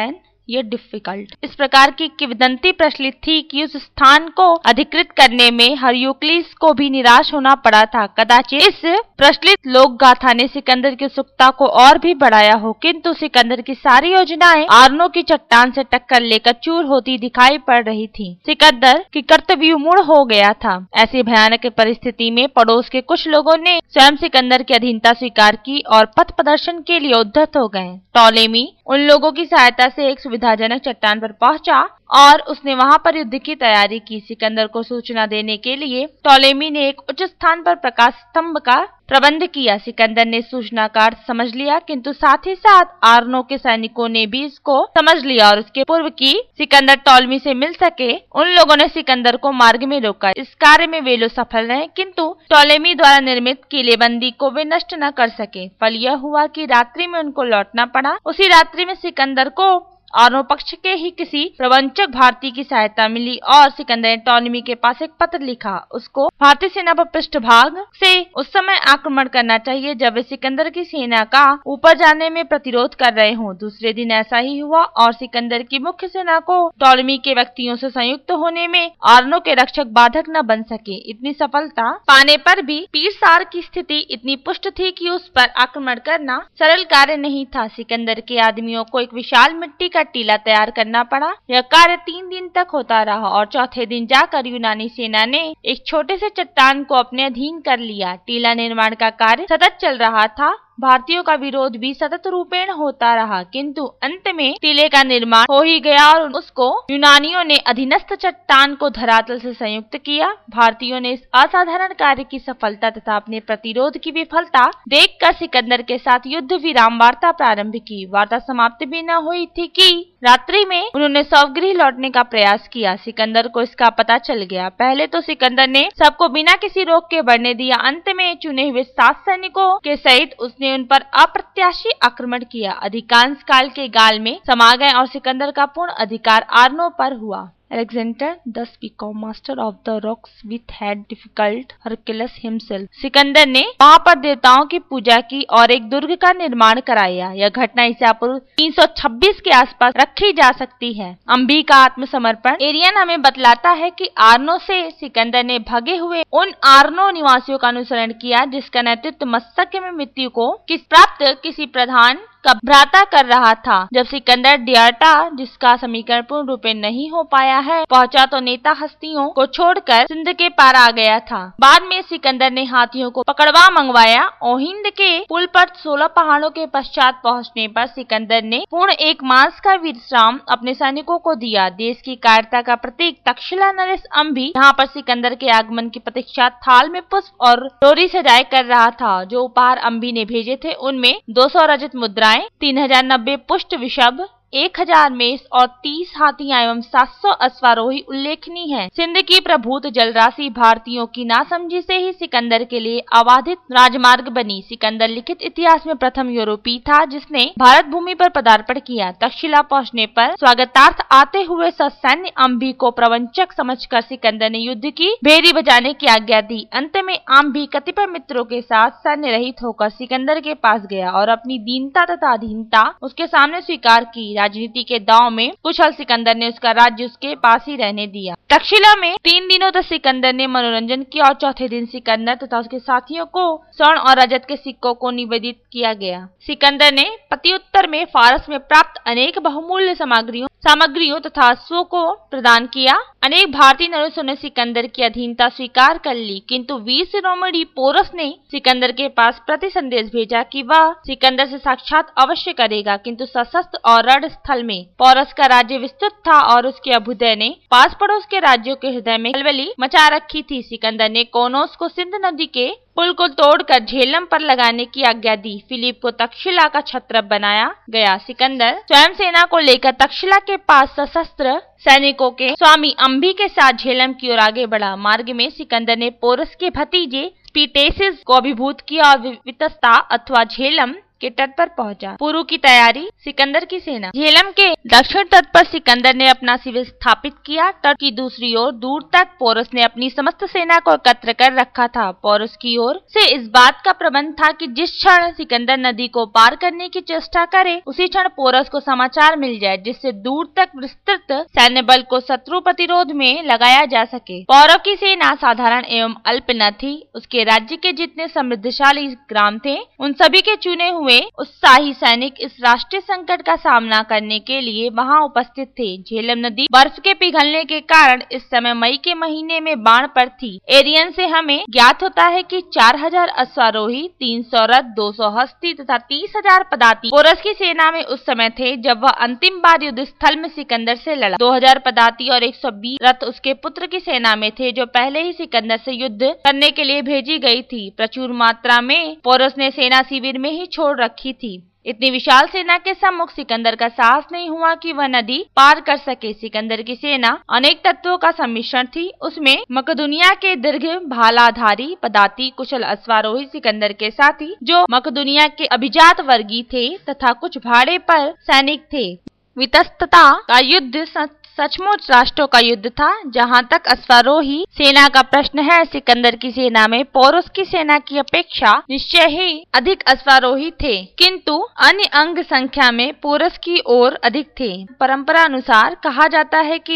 ये डिफिकल्ट। इस प्रकार की किंवदंती प्रचलित थी कि उस स्थान को अधिकृत करने में हरक्यूलिस को भी निराश होना पड़ा था। कदाचित इस प्रचलित लोक गाथा ने सिकंदर की उत्सुकता को और भी बढ़ाया हो, किंतु सिकंदर की सारी योजनाएं आर्नो की चट्टान से टक्कर लेकर चूर होती दिखाई पड़ रही थी। सिकंदर की कर्तव्य मूड हो गया था। ऐसी भयानक परिस्थिति में पड़ोस के कुछ लोगों ने स्वयं सिकंदर की अधीनता स्वीकार की और पथ प्रदर्शन के लिए उद्धत हो गए। टॉलेमी उन लोगों की सहायता से एक सुविधाजनक चट्टान पर पहुंचा और उसने वहां पर युद्ध की तैयारी की। सिकंदर को सूचना देने के लिए टॉलेमी ने एक उच्च स्थान पर प्रकाश स्तंभ का प्रबंध किया। सिकंदर ने सूचना का अर्थ समझ लिया, किंतु साथ ही साथ आर्नो के सैनिकों ने भी इसको समझ लिया और उसके पूर्व की सिकंदर टॉलेमी से मिल सके उन लोगों ने सिकंदर को मार्ग में रोका। इस कार्य में वे लोग सफल रहे, किंतु टॉलेमी द्वारा निर्मित किलेबंदी को वे नष्ट न कर सके। फल यह हुआ कि रात्रि में उनको लौटना पड़ा। उसी रात्रि में सिकंदर को आर्नो पक्ष के ही किसी प्रवंचक भारतीय की सहायता मिली और सिकंदर ने टॉलेमी के पास एक पत्र लिखा। उसको भारतीय सेना पर पृष्ठभाग से उस समय आक्रमण करना चाहिए जब वे सिकंदर की सेना का ऊपर जाने में प्रतिरोध कर रहे हों। दूसरे दिन ऐसा ही हुआ और सिकंदर की मुख्य सेना को टॉलेमी के व्यक्तियों से संयुक्त होने में आर्नो के रक्षक बाधक न बन सके। इतनी सफलता पाने पर भी पीरसार की स्थिति इतनी पुष्ट थी कि उस पर आक्रमण करना सरल कार्य नहीं था। सिकंदर के आदमियों को एक विशाल मिट्टी का टीला तैयार करना पड़ा। यह कार्य 3 दिन तक होता रहा और चौथे दिन जाकर यूनानी सेना ने एक छोटे से चट्टान को अपने अधीन कर लिया। टीला निर्माण का कार्य सतत चल रहा था। भारतीयों का विरोध भी सतत रूपेण होता रहा, किंतु अंत में टीले का निर्माण हो ही गया और उसको यूनानियों ने अधीनस्थ चट्टान को धरातल से संयुक्त किया। भारतीयों ने इस असाधारण कार्य की सफलता तथा अपने प्रतिरोध की विफलता देखकर सिकंदर के साथ युद्ध विराम वार्ता प्रारंभ की। वार्ता समाप्त भी न हुई थी कि रात्रि में उन्होंने स्वगृह लौटने का प्रयास किया। सिकंदर को इसका पता चल गया। पहले तो सिकंदर ने सबको बिना किसी रोक के बढ़ने दिया। अंत में चुने हुए 7 सैनिकों के सहित उसने उन पर अप्रत्याशी आक्रमण किया। अधिकांश काल के गाल में समा गए और सिकंदर का पूर्ण अधिकार आर्नो पर हुआ। Alexander thus became master of the rocks which had difficult Hercules himself. Sikandar ने वहां पर देवताओं की पूजा की और एक दुर्ग का निर्माण कराया। यह घटना ईसा पूर्व 326 के आसपास रखी जा सकती है। अम्बी का आत्मसमर्पण। एरियन हमें बतलाता है कि आर्नो से सिकंदर ने भगे हुए उन आर्नो निवासियों का अनुसरण किया जिसका नेतृत्व मस्तक में मृत्यु को प्राप्त किसी प्रधान का भ्राता कर रहा था। जब सिकंदर डियार्टा, जिसका समीकरण पूर्ण रूप में नहीं हो पाया है, पहुंचा तो नेता हस्तियों को छोड़कर सिंध के पार आ गया था। बाद में सिकंदर ने हाथियों को पकड़वा मंगवाया। ओहिंद के पुल पर 16 पहाड़ों के पश्चात पहुंचने पर सिकंदर ने पूर्ण 1 मास का विश्राम अपने सैनिकों को दिया। देश की कायरता का प्रतीक तक्षशिला नरेश अम्बी यहाँ पर सिकंदर के आगमन की प्रतीक्षा थाल में पुष्प और डोरी सजाए कर रहा था। जो उपहार अम्बी ने भेजे थे उनमें 200 रजत मुद्राएं, 3090 पुष्ट विषभ, 1000 मेष और 30 हाथियां एवं 700 अश्वारोही उल्लेखनीय है। सिंध की प्रभुत जलराशि भारतीयों की नासमझी से ही सिकंदर के लिए अबाधित राजमार्ग बनी। सिकंदर लिखित इतिहास में प्रथम यूरोपीय था जिसने भारत भूमि पर पदार्पण किया। तक्षशिला पहुंचने पर स्वागतार्थ आते हुए ससैन्य अम्बी को प्रवंचक समझकर सिकंदर ने युद्ध की भेरी बजाने की आज्ञा दी। अंत में अम्बी कतिपय मित्रों के साथ सैन्य रहित होकर सिकंदर के पास गया और अपनी दीनता तथा अधीनता उसके सामने स्वीकार की। राजनीति के दांव में कुशल सिकंदर ने उसका राज्य उसके पास ही रहने दिया। तक्षशिला में 3 दिनों तक सिकंदर ने मनोरंजन किया और चौथे दिन सिकंदर तथा उसके साथियों को स्वर्ण और रजत के सिक्कों को निवेदित किया गया। सिकंदर ने प्रत्युत्तर में फारस में प्राप्त अनेक बहुमूल्य सामग्रियों तथा अश्वों को प्रदान किया। अनेक भारतीय नरेशों ने सिकंदर की अधीनता स्वीकार कर ली, किंतु वीर शिरोमणि पोरस ने सिकंदर के पास प्रति संदेश भेजा कि वह सिकंदर से साक्षात अवश्य करेगा, किंतु सशस्त्र और रण स्थल में पोरस का राज्य विस्तृत था और उसके अभ्युदय ने पास पड़ोस के राज्यों के हृदय में खलबली मचा रखी थी। सिकंदर ने कोनोस को सिंध नदी के पुल को तोड़कर झेलम पर लगाने की आज्ञा दी। फिलिप को तक्षशिला का छत्रप बनाया गया। सिकंदर स्वयं सेना को लेकर तक्षशिला के पास सशस्त्र सैनिकों के स्वामी अम्बी के साथ झेलम की ओर आगे बढ़ा। मार्ग में सिकंदर ने पोरस के भतीजे स्पीटेसिस को अभिभूत किया और वितस्ता अथवा झेलम के तट पर पहुंचा। पूर्व की तैयारी, सिकंदर की सेना। झेलम के दक्षिण तट पर सिकंदर ने अपना शिविर स्थापित किया। तट की दूसरी ओर दूर तक पोरस ने अपनी समस्त सेना को एकत्र कर रखा था। पोरस की ओर से इस बात का प्रबंध था कि जिस क्षण सिकंदर नदी को पार करने की चेष्टा करे, उसी क्षण पोरस को समाचार मिल जाए, जिससे दूर तक विस्तृत सैन्य बल को शत्रु प्रतिरोध में लगाया जा सके। पौरव की सेना साधारण एवं अल्प न थी। उसके राज्य के जितने समृद्धशाली ग्राम थे, उन सभी के चुने हुए उत्साही सैनिक इस राष्ट्रीय संकट का सामना करने के लिए वहां उपस्थित थे। झेलम नदी बर्फ के पिघलने के कारण इस समय मई के महीने में बाढ़ पर थी। एरियन से हमें ज्ञात होता है कि 4000 अश्वारोही, 300 रथ, 200 हस्ती तथा 30,000 पदाती पोरस की सेना में उस समय थे जब वह अंतिम बार युद्ध स्थल में सिकंदर से लड़ा। 2000 पदाती और 120 रथ उसके पुत्र की सेना में थे, जो पहले ही सिकंदर से युद्ध करने के लिए भेजी गई थी। प्रचुर मात्रा में पोरस ने सेना शिविर में ही छोड़ रखी थी। इतनी विशाल सेना के सम्मुख सिकंदर का साहस नहीं हुआ कि वह नदी पार कर सके। सिकंदर की सेना अनेक तत्वों का सम्मिश्रण थी। उसमें मकदूनिया के दीर्घ भालाधारी पदाती, कुशल अश्वारोही सिकंदर के साथी जो मकदूनिया के अभिजात वर्गीय थे, तथा कुछ भाड़े पर सैनिक थे। वितस्तता का युद्ध सचमुच राष्ट्रों का युद्ध था। जहां तक अश्वारोही सेना का प्रश्न है, सिकंदर की सेना में पोरस की सेना की अपेक्षा निश्चय ही अधिक अश्वारोही थे, किंतु अन्य अंग संख्या में पोरस की ओर अधिक थे। परंपरा अनुसार कहा जाता है कि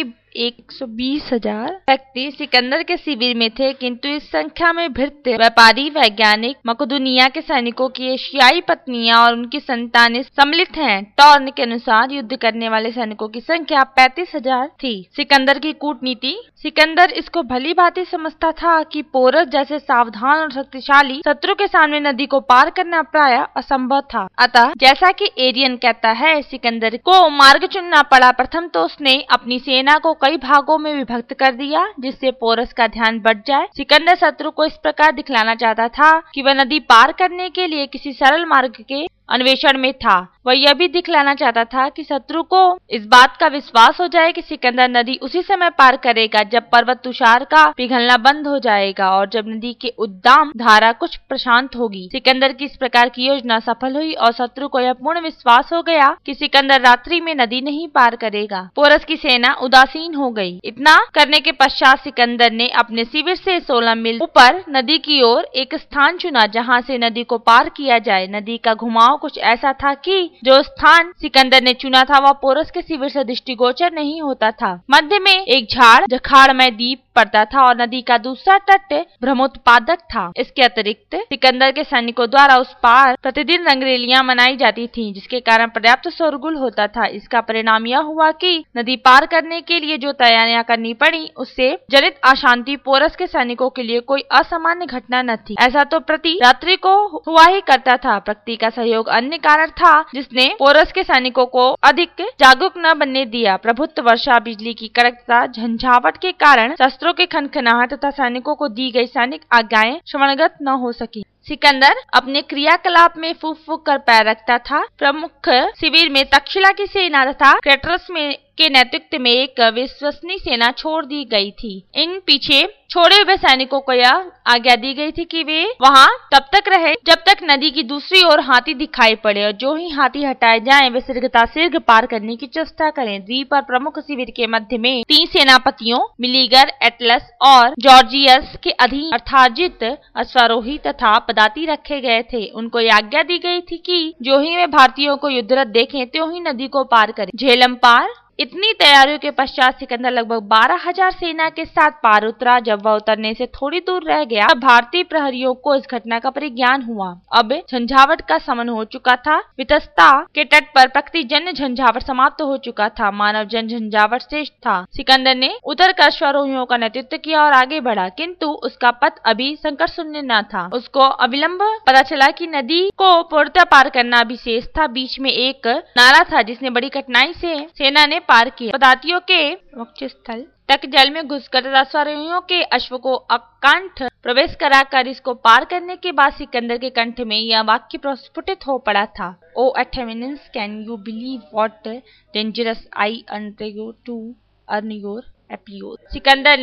120,000 व्यक्ति सिकंदर के शिविर में थे, किंतु इस संख्या में भृत्य, व्यापारी, वैज्ञानिक, मकदूनिया के सैनिकों की एशियाई पत्नियां और उनकी संतानें सम्मिलित हैं। टॉर्न के अनुसार युद्ध करने वाले सैनिकों की संख्या 35,000 थी। सिकंदर की कूटनीति। सिकंदर इसको भली भांति समझता था कि पोरस जैसे सावधान और शक्तिशाली शत्रु के सामने नदी को पार करना प्रायः असंभव था। अतः जैसा कि एरियन कहता है, सिकंदर को मार्ग चुनना पड़ा। प्रथम तो उसने अपनी सेना को कई भागों में विभक्त कर दिया, जिससे पोरस का ध्यान बढ़ जाए। सिकंदर शत्रु को इस प्रकार दिखलाना चाहता था कि वह नदी पार करने के लिए किसी सरल मार्ग के अन्वेषण में था। वह यह भी दिखलाना चाहता था कि शत्रु को इस बात का विश्वास हो जाए कि सिकंदर नदी उसी समय पार करेगा जब पर्वत तुषार का पिघलना बंद हो जाएगा और जब नदी के उद्दाम धारा कुछ प्रशांत होगी। सिकंदर की इस प्रकार की योजना सफल हुई और शत्रु को यह पूर्ण विश्वास हो गया कि सिकंदर रात्रि में नदी नहीं पार करेगा। पोरस की सेना उदासीन हो गई। इतना करने के पश्चात सिकंदर ने अपने शिविर से 16 मील ऊपर नदी की ओर एक स्थान चुना, जहाँ से नदी को पार किया जाए। नदी का घुमाव कुछ ऐसा था कि जो स्थान सिकंदर ने चुना था वह पोरस के शिविर से दृष्टिगोचर नहीं होता था। मध्य में एक जखाड़मय द्वीप पड़ता था और नदी का दूसरा तट भ्रमोत्पादक था। इसके अतिरिक्त सिकंदर के सैनिकों द्वारा उस पार प्रतिदिन रंगरेलियां मनाई जाती थीं, जिसके कारण पर्याप्त शोरगुल होता था। इसका परिणाम यह हुआ कि नदी पार करने के लिए जो तैयारियां करनी पड़ी, उससे जनित अशांति पोरस के सैनिकों के लिए कोई असामान्य घटना न थी। ऐसा तो प्रति रात्रि को हुआ ही करता था। प्रकृति का सहयोग अन्य कारण था जिसने पोरस के सैनिकों को अधिक जागरूक न बनने दिया। प्रभुत्व, वर्षा, बिजली की कड़कता, झंझावट के कारण शस्त्रों के खनखनाहट तथा सैनिकों को दी गई सैनिक आज्ञाएं श्रवणगत न हो सकी। सिकंदर अपने क्रियाकलाप में फूंक फूंक कर पैर रखता था। प्रमुख शिविर में तक्षशिला की सेना तथा क्रेटरस के नेतृत्व में एक विश्वसनीय सेना छोड़ दी गई थी। इन पीछे छोड़े हुए सैनिकों को यह आज्ञा दी गई थी कि वे वहां तब तक रहे जब तक नदी की दूसरी ओर हाथी दिखाई पड़े, और जो ही हाथी हटाए जाएं वे शीघ्र पार करने की चेष्टा करें। द्वीप पर प्रमुख शिविर के मध्य में 3 सेनापतियों मिलीगर, एटलस और जॉर्जियस के अधीन अर्थार्जित अश्वारोही तथा पदाती रखे गए थे। उनको यह आज्ञा दी गई थी कि जो ही वे भारतीयों को युद्धरत देखें त्यों ही नदी को पार करें। झेलम पार। इतनी तैयारियों के पश्चात सिकंदर लगभग 12,000 सेना के साथ पार उतरा। जब वह उतरने से थोड़ी दूर रह गया, तब भारतीय प्रहरियों को इस घटना का परिज्ञान हुआ। अब झंझावट का शमन हो चुका था। वितस्ता के तट पर प्रकृति जन्य झंझावट समाप्त हो चुका था। मानव जन झंझावट शेष था। सिकंदर ने उतर कर अश्वारोहियों का नेतृत्व किया और आगे बढ़ा, किंतु उसका पथ अभी संकट शून्य न था। उसको अविलंब पता चला कि नदी को पूर्णतः पार करना अभी शेष था। बीच में एक नाला था जिसने बड़ी कठिनाई से सेना ने पार किया। पदातियों के मुख्य स्थल तक जल में घुसकर अश्वारोहियों के अश्व को अकंठ प्रवेश कराकर इसको पार करने के बाद सिकंदर के कंठ में यह वाक्य प्रस्फुटित हो पड़ा था: ओ Athenians, can you believe what dangerous I undergo to earn your applause? Sikandar ने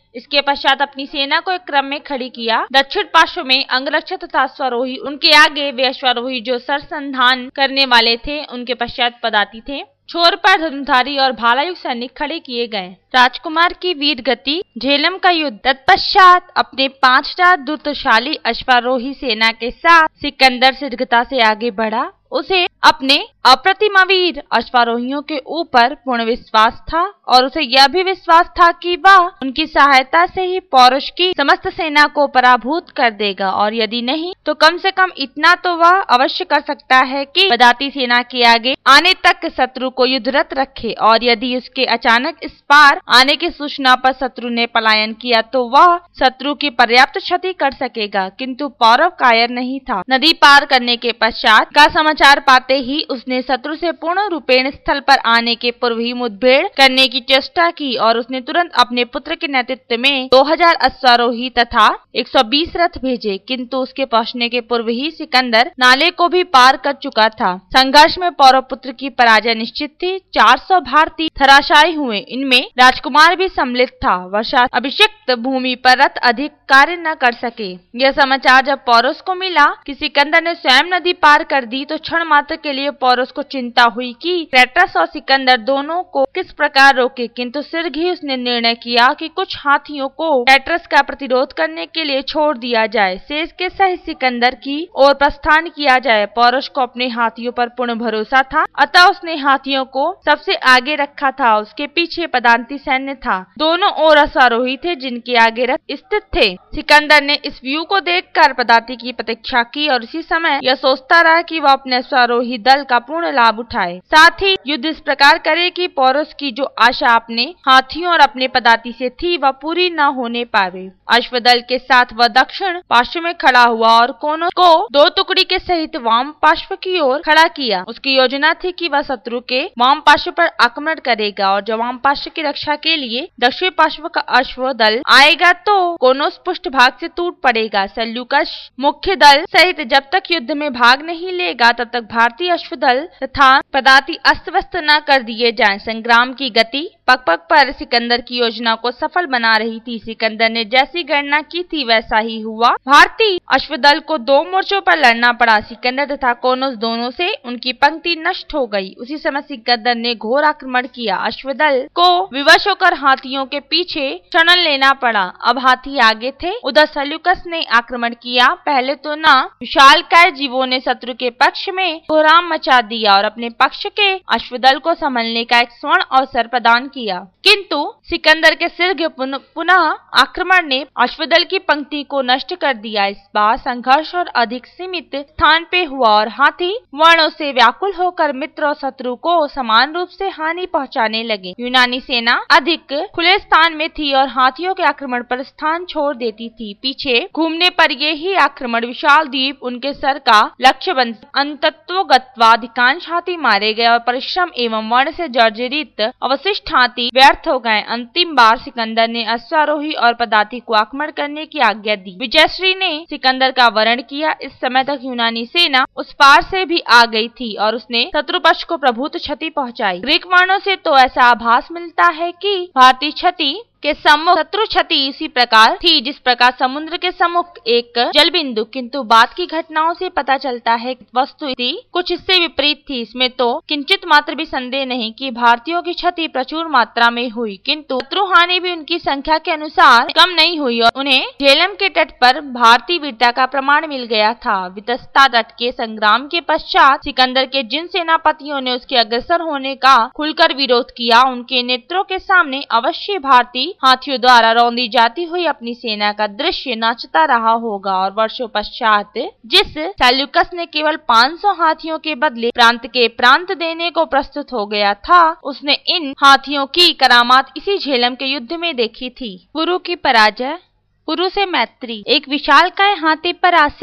इसके पश्चात अपनी सेना को एक क्रम में खड़ी किया। दक्षिण पार्श्व में अंगरक्षक तथा अश्वारोही, उनके आगे वे अश्वारोही जो सरसंधान करने वाले थे, उनके पश्चात पदाती थे। छोर पर धनुधारी और भालायुक्त सैनिक खड़े किए गए। राजकुमार की वीर गति, झेलम का युद्ध। तत्पश्चात अपने 5000 दुर्तशाली अश्वारोही सेना के साथ सिकंदर शीघ्रता से आगे बढ़ा। उसे अपने अप्रतिमवीर अश्वारोहियों के ऊपर पूर्ण विश्वास था और उसे यह भी विश्वास था कि वह उनकी सहायता से ही पौरुष की समस्त सेना को पराभूत कर देगा, और यदि नहीं तो कम से कम इतना तो वह अवश्य कर सकता है कि पदाती सेना के आगे आने तक शत्रु को युद्धरत रखे, और यदि उसके अचानक इस पार आने की सूचना पर शत्रु ने पलायन किया तो वह शत्रु की पर्याप्त क्षति कर सकेगा। किंतु पौरव कायर नहीं था। नदी पार करने के पश्चात का समाचार पाते ही उसने शत्रु से पूर्ण रूपेण स्थल पर आने के पूर्व ही मुठभेड़ करने की चेष्टा की, और उसने तुरंत अपने पुत्र के नेतृत्व में 2000 अश्वारोही तथा 120 रथ भेजे। किंतु उसके पहुंचने के पूर्व ही सिकंदर नाले को भी पार कर चुका था। संघर्ष में पौरव पुत्र की पराजय निश्चित थी। 400 भारतीय धराशायी हुए, इनमें राजकुमार भी सम्मिलित था। वर्षा अभिषिक्त भूमि पर रथ अधिक कार्य न कर सके। यह समाचार जब पौरस को मिला कि सिकंदर ने स्वयं नदी पार कर दी तो क्षण मात्र के लिए पौरस को चिंता हुई कि क्रेटस और सिकंदर दोनों को किस प्रकार रोके। किंतु शीघ्र ही उसने निर्णय किया कि कुछ हाथियों को क्रेटस का प्रतिरोध करने के लिए छोड़ दिया जाए, शेष के सहित सिकंदर की ओर प्रस्थान किया जाए। पौरस को अपने हाथियों पर पूर्ण भरोसा था, अतः उसने हाथियों को सबसे आगे रखा था। उसके पीछे पदांती सैन्य था। दोनों ओर अश्वारोही थे जिनके आगे रथ स्थित थे। सिकंदर ने इस व्यू को देखकर पदाती की प्रतीक्षा की और इसी समय यह सोचता रहा कि वह अपने अश्वारोही दल का पूर्ण लाभ उठाए, साथ ही युद्ध इस प्रकार करे कि पौरस की जो आशा अपने हाथियों और अपने पदाती से थी वह पूरी न होने पावे। अश्वदल के साथ वह दक्षिण पार्श्व में खड़ा हुआ और कोनों को 2 टुकड़ी के सहित वाम पार्श्व की ओर खड़ा किया। उसकी योजना थी कि वह शत्रु के वाम पार्श्व पर आक्रमण करेगा और जब वाम पार्श्व की रक्षा के लिए दक्षिण पार्श्व का अश्व दल आएगा तो कोनोस पृष्ठ भाग से टूट पड़ेगा। सैल्यूकस मुख्य दल सहित जब तक युद्ध में भाग नहीं लेगा तब तक भारतीय अश्वदल तथा पदाती अस्त व्यस्त न कर दिए जाएं। संग्राम की गति पग पग पर सिकंदर की योजना को सफल बना रही थी। सिकंदर ने जैसी गणना की थी वैसा ही हुआ। भारतीय अश्वदल को 2 मोर्चों पर लड़ना पड़ा। सिकंदर तथा कोनोस दोनों से उनकी पंक्ति नष्ट हो गई। उसी समय सिकंदर ने घोर आक्रमण किया। अश्वदल को विवश होकर हाथियों के पीछे शरण लेना पड़ा। अब हाथी आगे थे। उधर सैल्यूकस ने आक्रमण किया। पहले तो न विशालकाय जीवों ने शत्रु के पक्ष में कोहराम मचा दिया और अपने पक्ष के अश्वदल को संभलने का एक स्वर्ण अवसर प्रदान किया, किंतु सिकंदर के शीघ्र पुनः आक्रमण ने अश्वदल की पंक्ति को नष्ट कर दिया। इस बार संघर्ष और अधिक सीमित स्थान पे हुआ और हाथी वर्णों से व्याकुल होकर मित्र और शत्रु को समान रूप से हानि पहुंचाने लगे। यूनानी सेना अधिक खुले स्थान में थी और हाथियों के आक्रमण पर स्थान छोड़ देती थी। पीछे घूमने पर ये ही आक्रमण विशाल द्वीप उनके सर का लक्ष्य बन। अंतत्वगत्वा अधिकांश हाथी मारे गए और परिश्रम एवं वर्ण से जर्जरित अवशिष्ट हाथी व्यर्थ हो गए। अंतिम बार सिकंदर ने अश्वारोही और पदाती को आक्रमण करने की आज्ञा दी। विजयश्री ने सिकंदर का वर्ण किया। इस समय तक यूनानी सेना उस पार से भी आ गई थी और उसने शत्रु पक्ष को प्रभुत क्षति पहुंचाई। ग्रीक वर्णों से तो ऐसा आभास मिलता है कि भारतीय क्षति के सम्मुख शत्रु क्षति इसी प्रकार थी जिस प्रकार समुद्र के सम्मुख एक जल बिंदु, किंतु बाद की घटनाओं से पता चलता है कि वस्तुस्थिति कुछ इससे विपरीत थी। इसमें तो किंचित मात्र भी संदेह नहीं कि भारतीयों की क्षति प्रचुर मात्रा में हुई, किंतु शत्रु हानि भी उनकी संख्या के अनुसार कम नहीं हुई और उन्हें झेलम के तट पर भारतीय वीरता का प्रमाण मिल गया था। वितस्ता तट के संग्राम के पश्चात सिकंदर के जिन सेनापतियों ने उसके अग्रसर होने का खुलकर विरोध किया, उनके नेत्रों के सामने अवश्य भारतीय हाथियों द्वारा रौंदी जाती हुई अपनी सेना का दृश्य नाचता रहा होगा। और वर्षों पश्चात जिस सैल्यूकस ने केवल 500 हाथियों के बदले प्रांत के प्रांत देने को प्रस्तुत हो गया था, उसने इन हाथियों की करामात इसी झेलम के युद्ध में देखी थी। पुरु की पराजय। पुरु से मैत्री। एक विशालकाय हाथी पर आसीन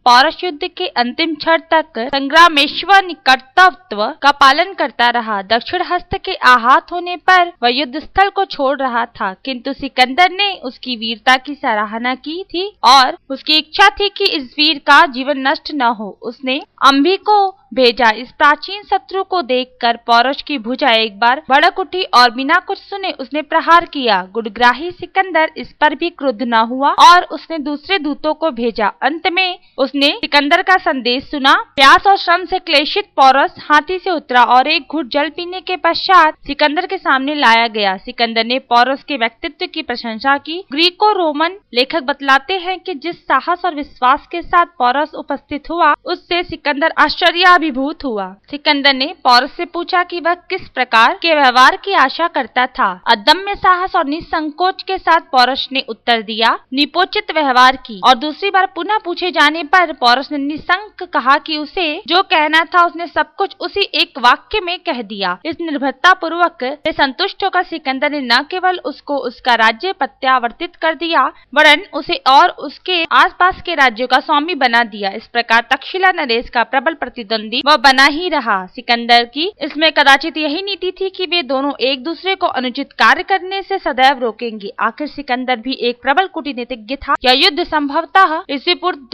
पौरश युद्ध के अंतिम क्षण तक संग्रामेश्वर कर्तव्य का पालन करता रहा। दक्षिण हस्त के आहत होने पर वह युद्ध स्थल को छोड़ रहा था, किंतु सिकंदर ने उसकी वीरता की सराहना की थी और उसकी इच्छा थी कि इस वीर का जीवन नष्ट न हो। उसने अम्भी को भेजा। इस प्राचीन शत्रु को देखकर पौरश की भुजा एक बार भड़क उठी और बिना कुछ सुने उसने प्रहार किया। गुडग्राही सिकंदर इस पर भी क्रुद्ध न हुआ और उसने दूसरे दूतों को भेजा। अंत में उसने सिकंदर का संदेश सुना। प्यास और श्रम से क्लेशित पौरश हाथी से उतरा और एक घूंट जल पीने के पश्चात सिकंदर के सामने लाया गया। सिकंदर ने पौरश के व्यक्तित्व की प्रशंसा की। ग्रीको रोमन लेखक बतलाते हैं कि जिस साहस और विश्वास के साथ पौरश उपस्थित हुआ उससे सिकंदर आश्चर्याभिभूत हुआ। सिकंदर ने पौरश से पूछा कि वह किस प्रकार के व्यवहार की आशा करता था। अदम्य साहस और निसंकोच के साथ पौरश ने उत्तर दिया, निपोचित व्यवहार की। और दूसरी बार पुनः पूछे जाने पर पौरश ने निसंक कहा कि उसे जो कहना था उसने सब कुछ उसी एक वाक्य में कह दिया। इस निर्भरता पूर्वक से संतुष्ट होकर सिकंदर ने न केवल उसको उसका राज्य प्रत्यावर्तित कर दिया वरन उसे और उसके आसपास के राज्यों का स्वामी बना दिया। इस प्रकार तक्षशिला नरेश का प्रबल प्रतिद्वंदी वह बना ही रहा। सिकंदर की इसमें कदाचित यही नीति थी कि वे दोनों एक दूसरे को अनुचित कार्य करने से सदैव रोकेंगे। आखिर सिकंदर भी एक प्रबल कूटनीतिज्ञ था। यह युद्ध संभवतः ईस्वी पूर्व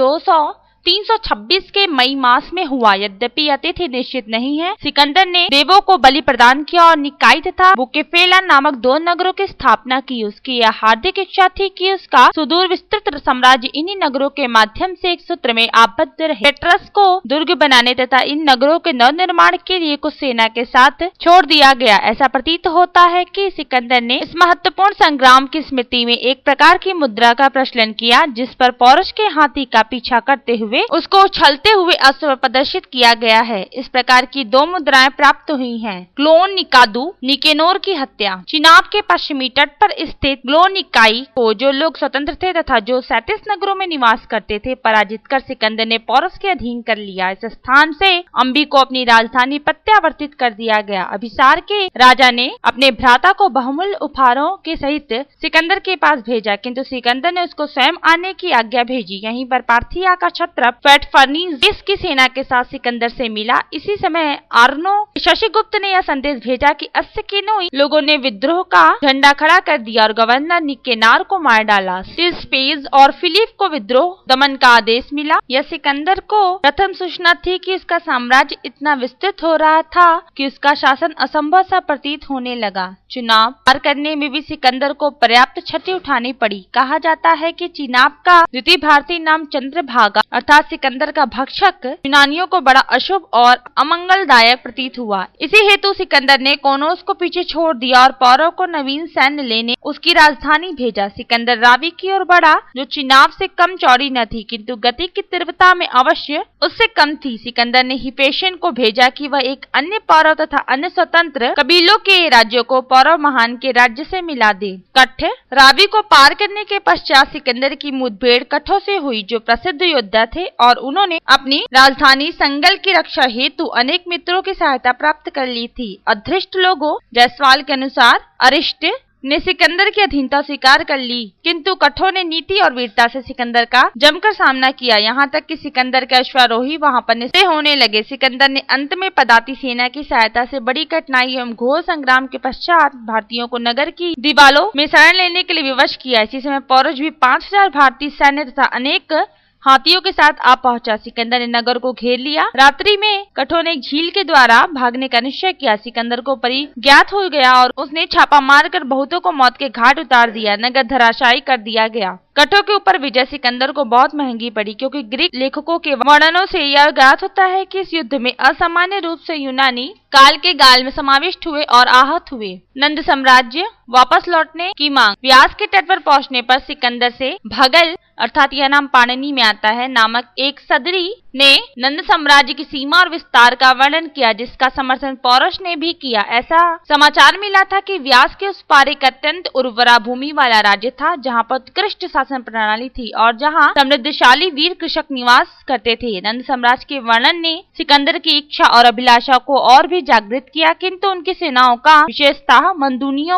326 के मई मास में हुआ। यद्यपि यह तिथि निश्चित नहीं है। सिकंदर ने देवों को बलि प्रदान किया और निकाई तथा बुकेफेला नामक 2 नगरों की स्थापना की। उसकी यह हार्दिक इच्छा थी कि उसका सुदूर विस्तृत साम्राज्य इन्हीं नगरों के माध्यम से एक सूत्र में आबद्ध रहे। पेट्रस को दुर्ग बनाने तथा इन नगरों के नवनिर्माण के लिए कुछ सेना के साथ छोड़ दिया गया। ऐसा प्रतीत होता है कि सिकंदर ने इस महत्वपूर्ण संग्राम की स्मृति में एक प्रकार की मुद्रा का प्रचलन किया, जिस पर पौरश के हाथी का पीछा करते हुए उसको उछलते हुए अश्व प्रदर्शित किया गया है। इस प्रकार की 2 मुद्राएं प्राप्त हुई हैं। ग्लोनिकादु निकेनोर की हत्या। चिनाब के पश्चिमी तट पर स्थित ग्लोनिकाई को जो लोग स्वतंत्र थे तथा जो 37 नगरों में निवास करते थे पराजित कर सिकंदर ने पौरश के अधीन कर लिया। इस स्थान से अम्बी को अपनी राजधानी प्रत्यावर्तित कर दिया गया। अभिसार के राजा ने अपने भ्राता को बहुमूल्य उपहारों के सहित सिकंदर के पास भेजा, किंतु सिकंदर ने उसको स्वयं आने की आज्ञा भेजी। यहीं पर पार्थिया का क्षत्रप फेटफर्नीस की सेना के साथ सिकंदर से मिला। इसी समय आर्नो शशिगुप्त ने यह संदेश भेजा कि अस्सकेनोई लोगों ने विद्रोह का झंडा खड़ा कर दिया और गवर्नर निकेनार को मार डाला। सिस्पेज और फिलिप को विद्रोह दमन का आदेश मिला। यह सिकंदर को प्रथम सूचना थी कि उसका साम्राज्य इतना विस्तृत हो रहा था कि उसका शासन असंभव सा प्रतीत होने लगा। चुनाव पार करने में भी सिकंदर को पर्याप्त क्षति उठानी पड़ी। कहा जाता है कि चिनाब का द्वितीय भारतीय नाम चंद्रभागा अर्थात सिकंदर का भक्षक यूनानियों को बड़ा अशुभ और अमंगलदायक प्रतीत हुआ। इसी हेतु सिकंदर ने कोनोस को पीछे छोड़ दिया और पौरव को नवीन सैन्य लेने उसकी राजधानी भेजा। सिकंदर रावी की ओर बढ़ा, जो चिनाब से कम चौड़ी न थी किंतु गति की तीव्रता में अवश्य उससे कम थी। सिकंदर ने हिपेशन को भेजा कि वह एक अन्य पौरव तथा अन्य स्वतंत्र कबीलों के राज्यों को पौरव महान के राज्य से मिला दे। कठ रावी को पार करने के पश्चात सिकंदर की मुठभेड़ कठों से हुई, जो प्रसिद्ध योद्धा थे, और उन्होंने अपनी राजधानी संगल की रक्षा हेतु अनेक मित्रों की सहायता प्राप्त कर ली थी। अधृष्ट लोगों जायसवाल के अनुसार अरिष्ट ने सिकंदर की अधीनता स्वीकार कर ली, किंतु कठों ने नीति और वीरता से सिकंदर का जमकर सामना किया। यहाँ तक कि सिकंदर के अश्वारोही वहाँ पर निस्तेज होने लगे। सिकंदर ने अंत में पदाती सेना की सहायता से बड़ी कठिनाई एवं घोर संग्राम के पश्चात भारतीयों को नगर की दीवारों में शरण लेने के लिए विवश किया। इसी समय पौरश भी 5000 भारतीय सैन्य तथा अनेक हाथियों के साथ आ पहुंचा। सिकंदर ने नगर को घेर लिया। रात्रि में कठों ने एक झील के द्वारा भागने का निश्चय किया। सिकंदर को परिज्ञात हो गया और उसने छापा मारकर बहुतों को मौत के घाट उतार दिया। नगर धराशायी कर दिया गया। कठों के ऊपर विजय सिकंदर को बहुत महंगी पड़ी, क्योंकि ग्रीक लेखकों के वर्णनों से यह ज्ञात होता है कि इस युद्ध में असामान्य रूप से यूनानी काल के गाल में समाविष्ट हुए और आहत हुए। नंद साम्राज्य वापस लौटने की मांग। व्यास के तट पर पहुंचने पर सिकंदर से भगल अर्थात यह नाम पाणिनि में आता है नामक एक सदरी ने नंद साम्राज्य की सीमा और विस्तार का वर्णन किया, जिसका समर्थन पौरश ने भी किया। ऐसा समाचार मिला था कि व्यास के उस पार एक अत्यंत उर्वरा भूमि वाला राज्य था, जहाँ पर उत्कृष्ट शासन प्रणाली थी और जहाँ समृद्धशाली वीर कृषक निवास करते थे। नंद साम्राज्य के वर्णन ने सिकंदर की इच्छा और अभिलाषा को और भी जागृत किया, किंतु उनकी सेनाओं का विशेषतः मंदुनियों की सेना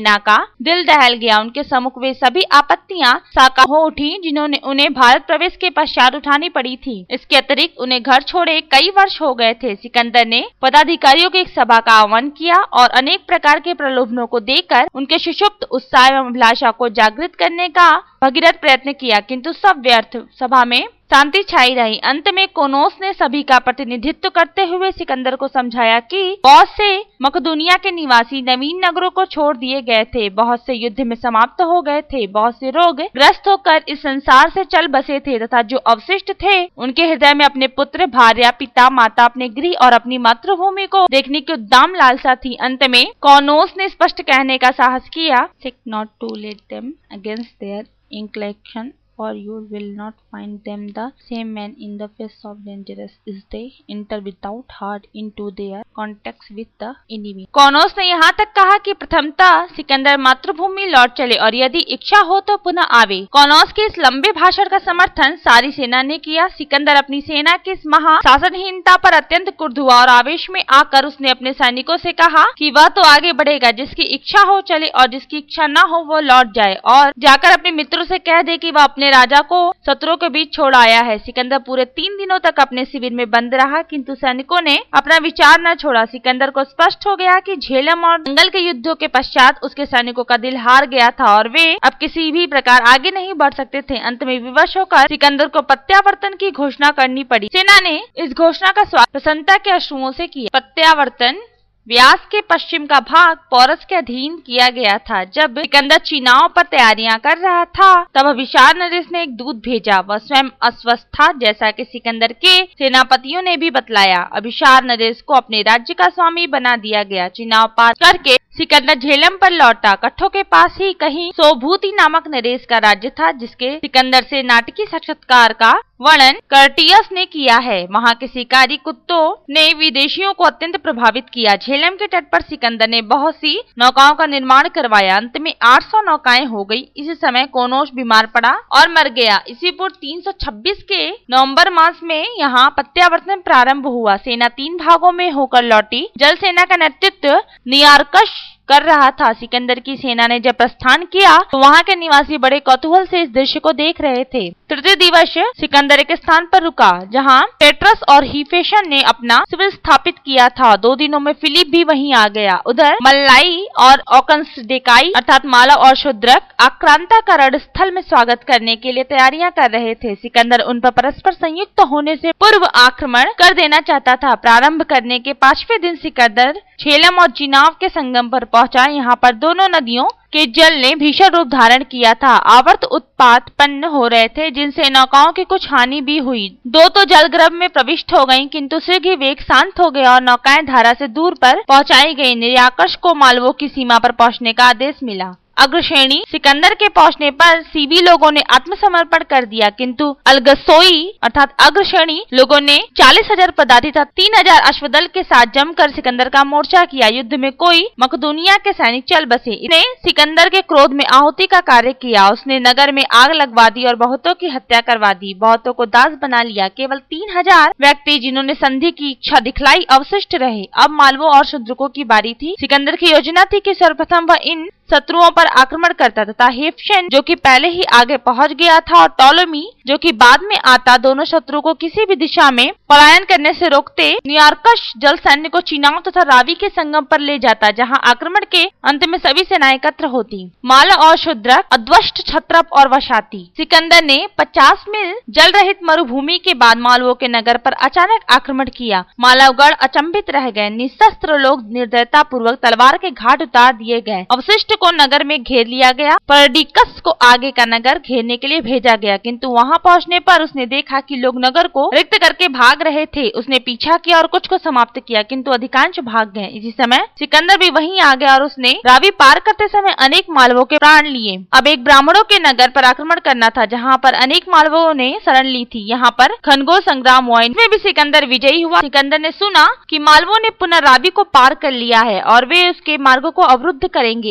सेना का दिल दहल गया। उनके सम्मुख वे सभी आपत्तियां साकार हो उठी जिन्होंने उन्हें भारत प्रवेश के पश्चात उठानी पड़ी थी। इसके अतिरिक्त उन्हें घर छोड़े कई वर्ष हो गए थे। सिकंदर ने पदाधिकारियों की एक सभा का आह्वान किया और अनेक प्रकार के प्रलोभनों को देकर उनके सुषुप्त उत्साह एवं अभिलाषा को जागृत करने का भगीरथ प्रयत्न किया, किंतु सब व्यर्थ। सभा में शांति छाई रही। अंत में कोनोस ने सभी का प्रतिनिधित्व करते हुए सिकंदर को समझाया कि बहुत से मकदूनिया के निवासी नवीन नगरों को छोड़ दिए गए थे, बहुत से युद्ध में समाप्त हो गए थे, बहुत से रोग ग्रस्त होकर इस संसार से चल बसे थे तथा जो अवशिष्ट थे उनके हृदय में अपने पुत्र, भार्या, पिता, माता, अपने गृह और अपनी मातृभूमि को देखने की उद्दाम लालसा थी। अंत में कोनोस ने स्पष्ट कहने का साहस किया, Seek not to let them against their inclination, for you will not find them the same man in the face of dangerous is they enter without heart into their contacts with the enemy। कोनोस ने यहाँ तक कहा कि प्रथमतः सिकंदर मातृभूमि लौट चले और यदि इच्छा हो तो पुनः आवे। कोनोस के इस लंबे भाषण का समर्थन सारी सेना ने किया। सिकंदर अपनी सेना की इस महा शासनहीनता पर अत्यंत क्रुद्ध हुआ और आवेश में आकर उसने अपने सैनिकों से कहा कि वह तो आगे बढ़ेगा, जिसकी इच्छा हो चले और जिसकी इच्छा न हो वो लौट जाए और जाकर अपने मित्रों से कह दे कि वह अपने राजा को शत्रुओं के बीच छोड़ आया है। सिकंदर पूरे 3 दिनों तक अपने शिविर में बंद रहा, किंतु सैनिकों ने अपना विचार न छोड़ा। सिकंदर को स्पष्ट हो गया कि झेलम और दंगल के युद्धों के पश्चात उसके सैनिकों का दिल हार गया था और वे अब किसी भी प्रकार आगे नहीं बढ़ सकते थे। अंत में विवश होकर सिकंदर को प्रत्यावर्तन की घोषणा करनी पड़ी। सेना ने इस घोषणा का स्वागत प्रसन्नता के अश्रुओं से किया। प्रत्यावर्तन व्यास के पश्चिम का भाग पौरस के अधीन किया गया था। जब सिकंदर चीनाओं पर तैयारियां कर रहा था तब अभिसार नरेश ने एक दूत भेजा। वह स्वयं अस्वस्थ था, जैसा कि सिकंदर के सेनापतियों ने भी बतलाया। अभिसार नरेश को अपने राज्य का स्वामी बना दिया गया। चीनाव पार करके सिकंदर झेलम पर लौटा। कट्ठों के पास ही कहीं सोभूति नामक नरेश का राज्य था, जिसके सिकंदर से नाटकीय साक्षात्कार का वर्णन कर्टियस ने किया है। वहाँ के शिकारी कुत्तों ने विदेशियों को अत्यंत प्रभावित किया। झेलम के तट पर सिकंदर ने बहुत सी नौकाओं का निर्माण करवाया। अंत में 800 नौकाएं हो गई। इस समय कोनोस बीमार पड़ा और मर गया। इसी पूर्व 326 के नवंबर मास में यहाँ प्रत्यावर्तन प्रारंभ हुआ। सेना 3 भागों में होकर लौटी। जल सेना का नेतृत्व नियार्कश कर रहा था। सिकंदर की सेना ने जब प्रस्थान किया तो वहाँ के निवासी बड़े कौतूहल से इस दृश्य को देख रहे थे। तृतीय दिवस सिकंदर एक स्थान पर रुका जहाँ टेट्रस और हीफेशन ने अपना शिविर स्थापित किया था। 2 दिनों में फिलिप भी वहीं आ गया। उधर मल्लाई और औकंसडेकाई अर्थात मालव और शूद्रक आक्रांता का रणस्थल में स्वागत करने के लिए तैयारियां कर रहे थे। सिकंदर उन पर परस्पर संयुक्त होने से पूर्व आक्रमण कर देना चाहता था। प्रारंभ करने के 5वें दिन सिकंदर झेलम और चिनाव के संगम पर पहुंचा। यहाँ पर दोनों नदियों के जल ने भीषण रूप धारण किया था। आवर्त उत्पात उत्पन्न हो रहे थे, जिनसे नौकाओं की कुछ हानि भी हुई। 2 तो जलगर्भ में प्रविष्ट हो गईं, किंतु शीघ्र ही वेग शांत हो गया और नौकाएं धारा से दूर पर पहुंचाई गईं। निराकर्ष को मालवों की सीमा पर पहुंचने का आदेश मिला। अग्रश्रेणी सिकंदर के पहुंचने पर सीबी लोगों ने आत्मसमर्पण कर दिया, किंतु अलगसोई अर्थात अग्रश्रेणी लोगों ने 40,000 पदाति तथा 3,000 अश्वदल के साथ जमकर सिकंदर का मोर्चा किया। युद्ध में कोई मकदूनिया के सैनिक चल बसे। इसने सिकंदर के क्रोध में आहुति का कार्य किया। उसने नगर में आग लगवा दी और बहुतों की हत्या करवा दी। बहुतों को दास बना लिया। केवल 3,000 व्यक्ति जिन्होंने संधि की इच्छा दिखलाई अवशिष्ट रहे। अब मालवों और शूद्रकों की बारी थी। सिकंदर की योजना थी कि सर्वप्रथम वह इन शत्रुओं पर आक्रमण करता तथा हेफशन जो कि पहले ही आगे पहुंच गया था और टॉलोमी जो कि बाद में आता, दोनों शत्रु को किसी भी दिशा में पलायन करने से रोकते। नियार्कश जल सैन्य को चिनाव तथा रावी के संगम पर ले जाता, जहां आक्रमण के अंत में सभी सेनाएं एकत्र होती। मालव और शूद्रक, अध्वष्ट, क्षत्रप और वशाती। सिकंदर ने 50 मील जल रहित मरुभूमि के बाद मालवों के नगर पर अचानक आक्रमण किया। मालवगढ़ अचंभित रह गए। निशस्त्र लोग निर्दयता पूर्वक तलवार के घाट उतार दिए गए। अवशिष्ट को नगर में घेर लिया गया। परडिकस को आगे का नगर घेरने के लिए भेजा गया, किंतु वहां पहुंचने पर उसने देखा कि लोग नगर को रिक्त करके भाग रहे थे। उसने पीछा किया और कुछ को समाप्त किया, किंतु अधिकांश भाग गए। इसी समय सिकंदर भी वहीं आ गया और उसने रावी पार करते समय अनेक मालवों के प्राण लिए। अब एक ब्राह्मणों के नगर पर आक्रमण करना था, जहाँ पर अनेक मालवों ने शरण ली थी। यहाँ पर घनघोर संग्राम हुआ। इनमें भी सिकंदर विजयी हुआ। सिकंदर ने सुना कि मालवों ने पुनः रावी को पार कर लिया है और वे उसके मार्गों को अवरुद्ध करेंगे। अरियन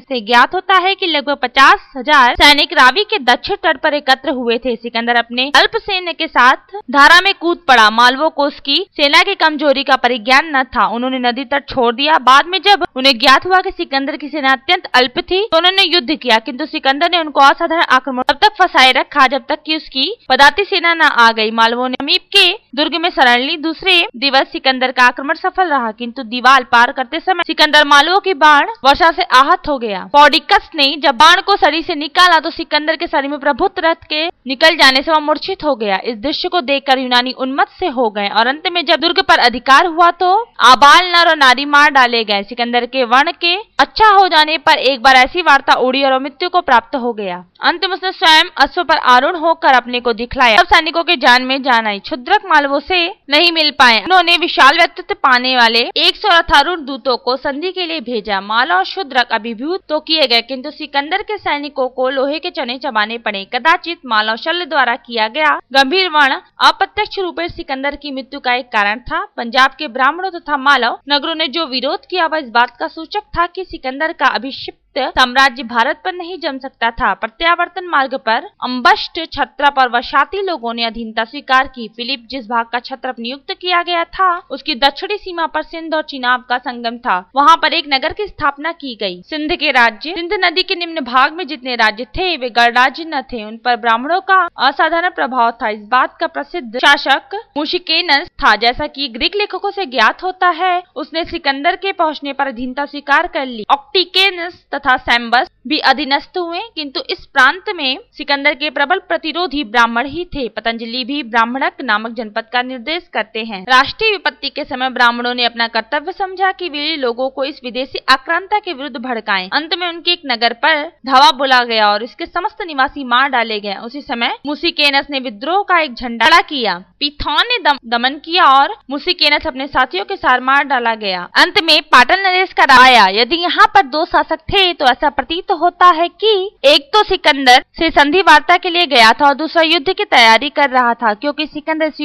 से ज्ञात होता है कि लगभग 50,000 सैनिक रावी के दक्षिण तट पर एकत्र हुए थे। सिकंदर अपने अल्प सैन्य के साथ धारा में कूद पड़ा। मालवों को उसकी सेना की कमजोरी का परिज्ञान न था। उन्होंने नदी तट छोड़ दिया। बाद में जब उन्हें ज्ञात हुआ कि सिकंदर की सेना अत्यंत अल्प थी तो उन्होंने युद्ध किया, किंतु सिकंदर ने उनको असाधारण आक्रमण तब तक फंसाए रखा जब तक कि उसकी पदाती सेना न आ गई। मालवों ने समीप के दुर्ग में शरण ली। दूसरे दिवस सिकंदर का आक्रमण सफल रहा, किंतु दीवार पार करते समय सिकंदर मालवों की बाण वर्षा से आहत हो गया। पौडिकस ने जब बाण को शरीर से निकाला तो सिकंदर के शरीर में प्रभुत्व रथ के निकल जाने से वह मूर्छित हो गया। इस दृश्य को देखकर यूनानी उन्मत्त से हो गए और अंत में जब दुर्ग पर अधिकार हुआ तो आबाल नर और नारी मार डाले गए। सिकंदर के वर्ण के अच्छा हो जाने पर एक बार ऐसी वार्ता उड़ी और मृत्यु को प्राप्त हो गया। अंत में उसने स्वयं अश्व पर आरूढ़ होकर अपने को दिखलाया। सब सैनिकों के जान में जान आई। क्षुद्रक मालवों से नहीं मिल पाए। उन्होंने विशाल व्यक्तित्व पाने वाले 100 रथारूढ़ दूतों को संधि के लिए भेजा। मालव और क्षुद्रक अभिभूत तो किए गए, किंतु सिकंदर के सैनिकों को लोहे के चने चबाने पड़े। कदाचित मालव शल्य द्वारा किया गया गंभीर वर्ण अप्रत्यक्ष रूप से सिकंदर की मृत्यु का एक कारण था। पंजाब के ब्राह्मणों तथा मालव नगरों ने जो विरोध किया वह इस बात का सूचक था कि सिकंदर का अभिषिक्त साम्राज्य भारत पर नहीं जम सकता था। प्रत्यावर्तन मार्ग पर अम्बष्ट क्षत्रप और वशाती लोगों ने अधीनता स्वीकार की। फिलिप जिस भाग का क्षत्रप नियुक्त किया गया था उसकी दक्षिणी सीमा पर सिंध और चिनाब का संगम था। वहां पर एक नगर की स्थापना की गई। सिंध के राज्य, सिंध नदी के निम्न भाग में जितने राज्य थे वे गणराज्य न थे। उन पर ब्राह्मणों का असाधारण प्रभाव था। इस बात का प्रसिद्ध शासक मुशिकेनस था। जैसा कि ग्रीक लेखकों से ज्ञात होता है, उसने सिकंदर के पहुंचने पर अधीनता स्वीकार कर ली। ऑक्टिकेनस तथा सैम्बस भी अधीनस्थ हुए, किंतु इस प्रांत में सिकंदर के प्रबल प्रतिरोधी ब्राह्मण ही थे। पतंजलि भी ब्राह्मणक नामक जनपद का निर्देश करते हैं। राष्ट्रीय विपत्ति के समय ब्राह्मणों ने अपना कर्तव्य समझा कि वे लोगों को इस विदेशी आक्रांता के विरुद्ध भड़काएं। अंत में उनके एक नगर पर धावा बोला गया और इसके समस्त निवासी मार डाले गए। उसी समय मुशिकेनस ने विद्रोह का एक झंडा खड़ा किया। पिथौन ने दमन किया और मुशिकेनस अपने साथियों के साथ मार डाला गया। अंत में पाटल नरेश का आया। यदि यहाँ पर दो शासक थे तो ऐसा प्रतीत होता है कि एक तो सिकंदर से संधि वार्ता के लिए गया था और दूसरा युद्ध की तैयारी कर रहा था, क्योंकि सिकंदर ईस्वी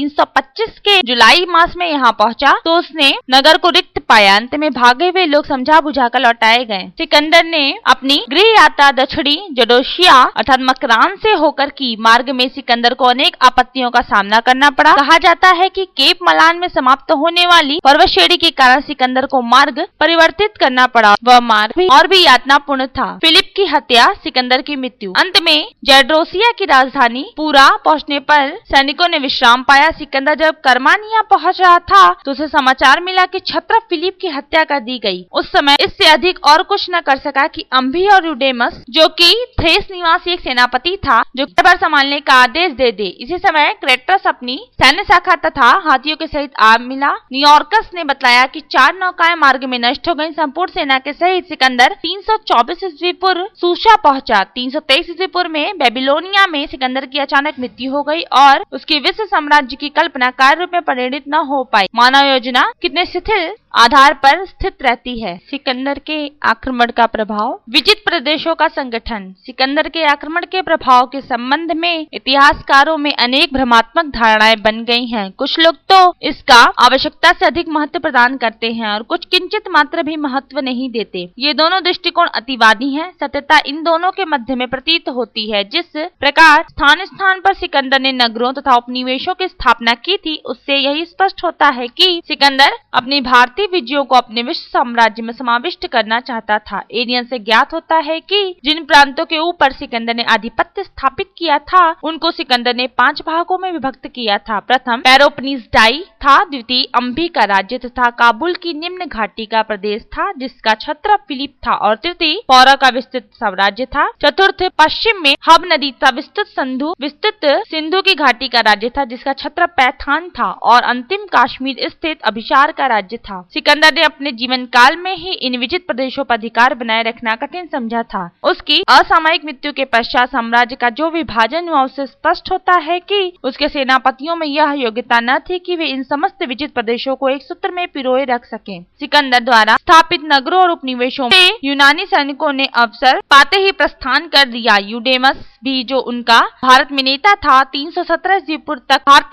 325 के जुलाई मास में यहाँ पहुंचा तो उसने नगर को रिक्त पाया। अंत में भागे हुए लोग समझा बुझाकर लौटाए गए। सिकंदर ने अपनी गृह यात्रा दक्षिणी जडोशिया अर्थात मकरान से होकर की। मार्ग में सिकंदर को अनेक आपत्तियों का सामना करना पड़ा। कहा जाता है कि केप मलान में समाप्त होने वाली पर्वतश्रेणी के कारण सिकंदर को मार्ग परिवर्तित करना पड़ा। वह मार्ग और भी यातनापूर्ण था। फिलिप की हत्या, सिकंदर की मृत्यु। अंत में जडरोसिया की राजधानी पूरा पहुंचने पर सैनिकों ने विश्राम पाया। सिकंदर जब कर्मानिया पहुंच रहा था तो उसे समाचार मिला कि क्षत्रप फिलिप की हत्या कर दी गई। उस समय इससे अधिक और कुछ न कर सका कि अम्भी और यूडेमस, जो कि थ्रेस निवासी एक सेनापति था, जो कारभार संभालने का आदेश दे दे। इसी समय क्रेटस अपनी सैन्य शाखा तथा हाथियों के सहित आ मिला। न्यूयॉर्कस ने बताया कि 4 नौकाएं मार्ग में नष्ट हो गयी। संपूर्ण सेना के सहित सिकंदर 324 ईस्वी पूर्व सूशा पहुंचा। 323 ईस्वी पूर्व में बेबीलोनिया में सिकंदर की अचानक मृत्यु हो गई और उसके विश्व साम्राज्य की कल्पना कार्य रूप में परिणित न हो पाई। मानव योजना कितने शिथिल आधार पर स्थित रहती है। सिकंदर के आक्रमण का प्रभाव, विजित प्रदेशों का संगठन। सिकंदर के आक्रमण के प्रभाव के संबंध में इतिहासकारों में अनेक भ्रमात्मक धारणाएं बन गई हैं। कुछ लोग तो इसका आवश्यकता से अधिक महत्व प्रदान करते हैं और कुछ किंचित मात्र भी महत्व नहीं देते। ये दोनों दृष्टिकोण अतिवादी हैं। सत्यता इन दोनों के मध्य में प्रतीत होती है। जिस प्रकार स्थान स्थान पर सिकंदर ने नगरों तथा उपनिवेशों की स्थापना की थी, उससे यही स्पष्ट होता है कि सिकंदर अपनी भारतीय विजयों को अपने विश्व साम्राज्य में समाविष्ट करना चाहता था। एरियन से ज्ञात होता है कि जिन प्रांतों के ऊपर सिकंदर ने आधिपत्य स्थापित किया था उनको सिकंदर ने 5 भागों में विभक्त किया था। प्रथम पेरोपनिसडाई था, द्वितीय अम्भी का राज्य तथा काबुल की निम्न घाटी का प्रदेश था जिसका क्षत्रप फिलिप था, और तृतीय पौरा का विस्तृत साम्राज्य था। चतुर्थ पश्चिम में हब नदी का विस्तृत सिंधु की घाटी का राज्य था जिसका क्षत्रप पैथान था, और अंतिम कश्मीर स्थित अभिसार का राज्य था। सिकंदर ने अपने जीवन काल में ही इन विजित प्रदेशों पर अधिकार बनाए रखना कठिन समझा था। उसकी असामयिक मृत्यु के पश्चात साम्राज्य का जो विभाजन हुआ उससे स्पष्ट होता है कि उसके सेनापतियों में यह योग्यता न थी कि वे इन समस्त विजित प्रदेशों को एक सूत्र में पिरोए रख सकें। सिकंदर द्वारा स्थापित नगरों और उपनिवेशों में यूनानी सैनिकों ने अवसर पाते ही प्रस्थान कर दिया। यूडेमस भी, जो उनका भारत में नेता था, 317 ईस्वी पूर्व तक भारतीय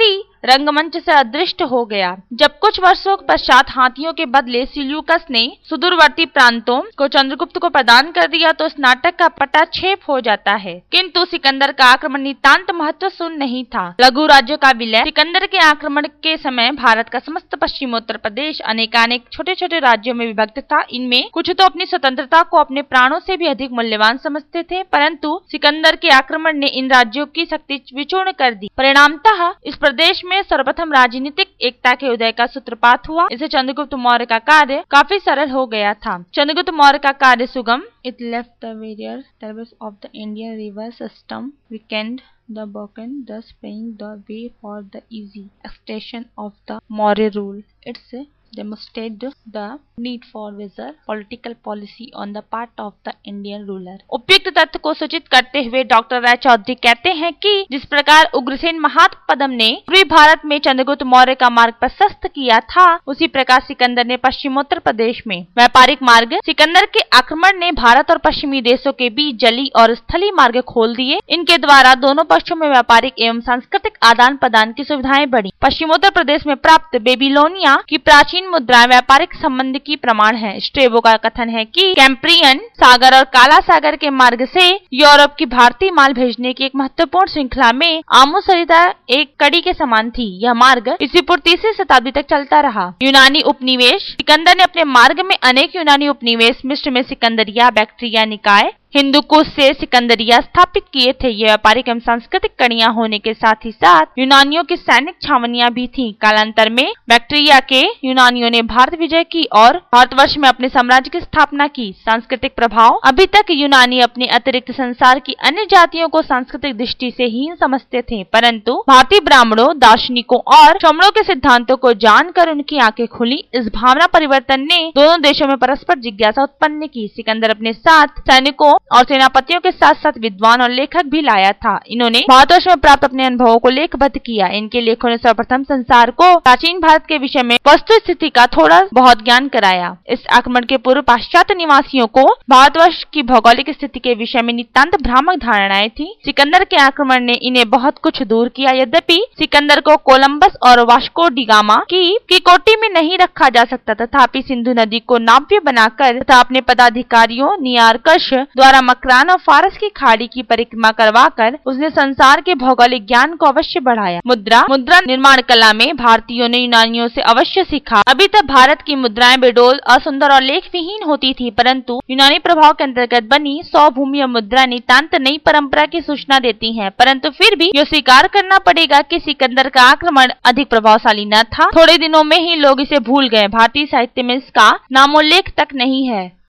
रंगमंच से अदृश्य हो गया। जब कुछ वर्षों पश्चात हाथियों के बदले सिल्यूकस ने सुदूरवर्ती प्रांतों को चंद्रगुप्त को प्रदान कर दिया तो इस नाटक का पटाक्षेप हो जाता है। किंतु सिकंदर का आक्रमण नितांत महत्वपूर्ण नहीं था। लघु राज्यों का विलय। सिकंदर के आक्रमण के समय भारत का समस्त पश्चिमोत्तर प्रदेश अनेकानेक छोटे छोटे राज्यों में विभक्त था। इनमें कुछ तो अपनी स्वतंत्रता को अपने प्राणों से भी अधिक मूल्यवान समझते थे, परंतु सिकंदर के आक्रमण ने इन राज्यों की शक्ति विचूर्ण कर दी। परिणामतः इस प्रदेश में सर्वप्रथम राजनीतिक एकता के उदय का सूत्रपात हुआ। इसे चंद्रगुप्त मौर्य का कार्य काफी सरल हो गया था। चंद्रगुप्त मौर्य का कार्य सुगम। It left the various tribes of the Indian river system weakened the broken, thus paving the way for the easy extension of the Maurya rule. It's demonstrated the need for wiser political policy on the part of the Indian ruler. उपयुक्त तथ्य को सूचित करते हुए doctor राय चौधरी कहते हैं कि जिस प्रकार उग्रसेन महात्पदम ने पूर्वी भारत में चंद्रगुप्त मौर्य का मार्ग प्रशस्त किया था, उसी प्रकार सिकंदर ने पश्चिमोत्तर प्रदेश में व्यापारिक मार्ग। सिकंदर के आक्रमण ने भारत और पश्चिमी देशों के बीच जली और स्थलीय मार्ग खोल दिए। इनके द्वारा दोनों पक्षों में व्यापारिक एवं सांस्कृतिक आदान प्रदान की सुविधाएं बढ़ी। पश्चिमोत्तर प्रदेश में प्राप्त बेबीलोनिया की प्राचीन मुद्राएं व्यापारिक संबंध की प्रमाण है। स्ट्रेबो का कथन है कि कैंप्रियन सागर और काला सागर के मार्ग से यूरोप की भारतीय माल भेजने की एक महत्वपूर्ण श्रृंखला में आमोसरिता एक कड़ी के समान थी। यह मार्ग ईसा पूर्व 3वीं शताब्दी तक चलता रहा। यूनानी उपनिवेश। सिकंदर ने अपने मार्ग में अनेक यूनानी उपनिवेश मिस्र में सिकंदरिया, बैक्ट्रिया निकाय, हिंदू कुश से सिकंदरिया स्थापित किए थे। ये व्यापारिक एवं सांस्कृतिक कड़ियां होने के साथ ही साथ यूनानियों की सैनिक छावनियां भी थीं। कालांतर में बैक्ट्रिया के यूनानियों ने भारत विजय की और भारतवर्ष में अपने साम्राज्य की स्थापना की। सांस्कृतिक प्रभाव। अभी तक यूनानी अपने अतिरिक्त संसार की अन्य जातियों को सांस्कृतिक दृष्टि से हीन समझते थे, परंतु भारतीय ब्राह्मणों, दार्शनिकों और श्रमणों के सिद्धांतों को जानकर उनकी आंखें खुली। इस भावना परिवर्तन ने दोनों देशों में परस्पर जिज्ञासा उत्पन्न की। सिकंदर अपने साथ सैनिकों और सेनापतियों के साथ साथ विद्वान और लेखक भी लाया था। इन्होंने भारतवर्ष में प्राप्त अपने अनुभवों को लेखबद्ध किया। इनके लेखों ने सर्वप्रथम संसार को प्राचीन भारत के विषय में वस्तु स्थिति का थोड़ा बहुत ज्ञान कराया। इस आक्रमण के पूर्व पाश्चात्य निवासियों को भारतवर्ष की भौगोलिक स्थिति के विषय में नितांत भ्रामक धारणाएं थी। सिकंदर के आक्रमण ने इन्हें बहुत कुछ दूर किया। यद्यपि सिकंदर को कोलंबस और वास्को डी गामा की कोटि में नहीं रखा जा सकता, तथापि सिंधु नदी को नाव्य बनाकर तथा अपने पदाधिकारियों नियारकश द्वारा मकरान और फारस की खाड़ी की परिक्रमा करवाकर उसने संसार के भौगोलिक ज्ञान को अवश्य बढ़ाया। मुद्रा निर्माण कला में भारतीयों ने यूनानियों से अवश्य सीखा। अभी तक भारत की मुद्राएं बेडोल, असुंदर और लेख विहीन होती थी, परंतु यूनानी प्रभाव के अंतर्गत बनी 100 भूमि और मुद्रा नितांत नई परंपरा की सूचना देती है। परंतु फिर भी यह स्वीकार करना पड़ेगा कि सिकंदर का आक्रमण अधिक प्रभावशाली न था। थोड़े दिनों में ही लोग इसे भूल गए। भारतीय साहित्य में इसका नामोल्लेख तक नहीं है।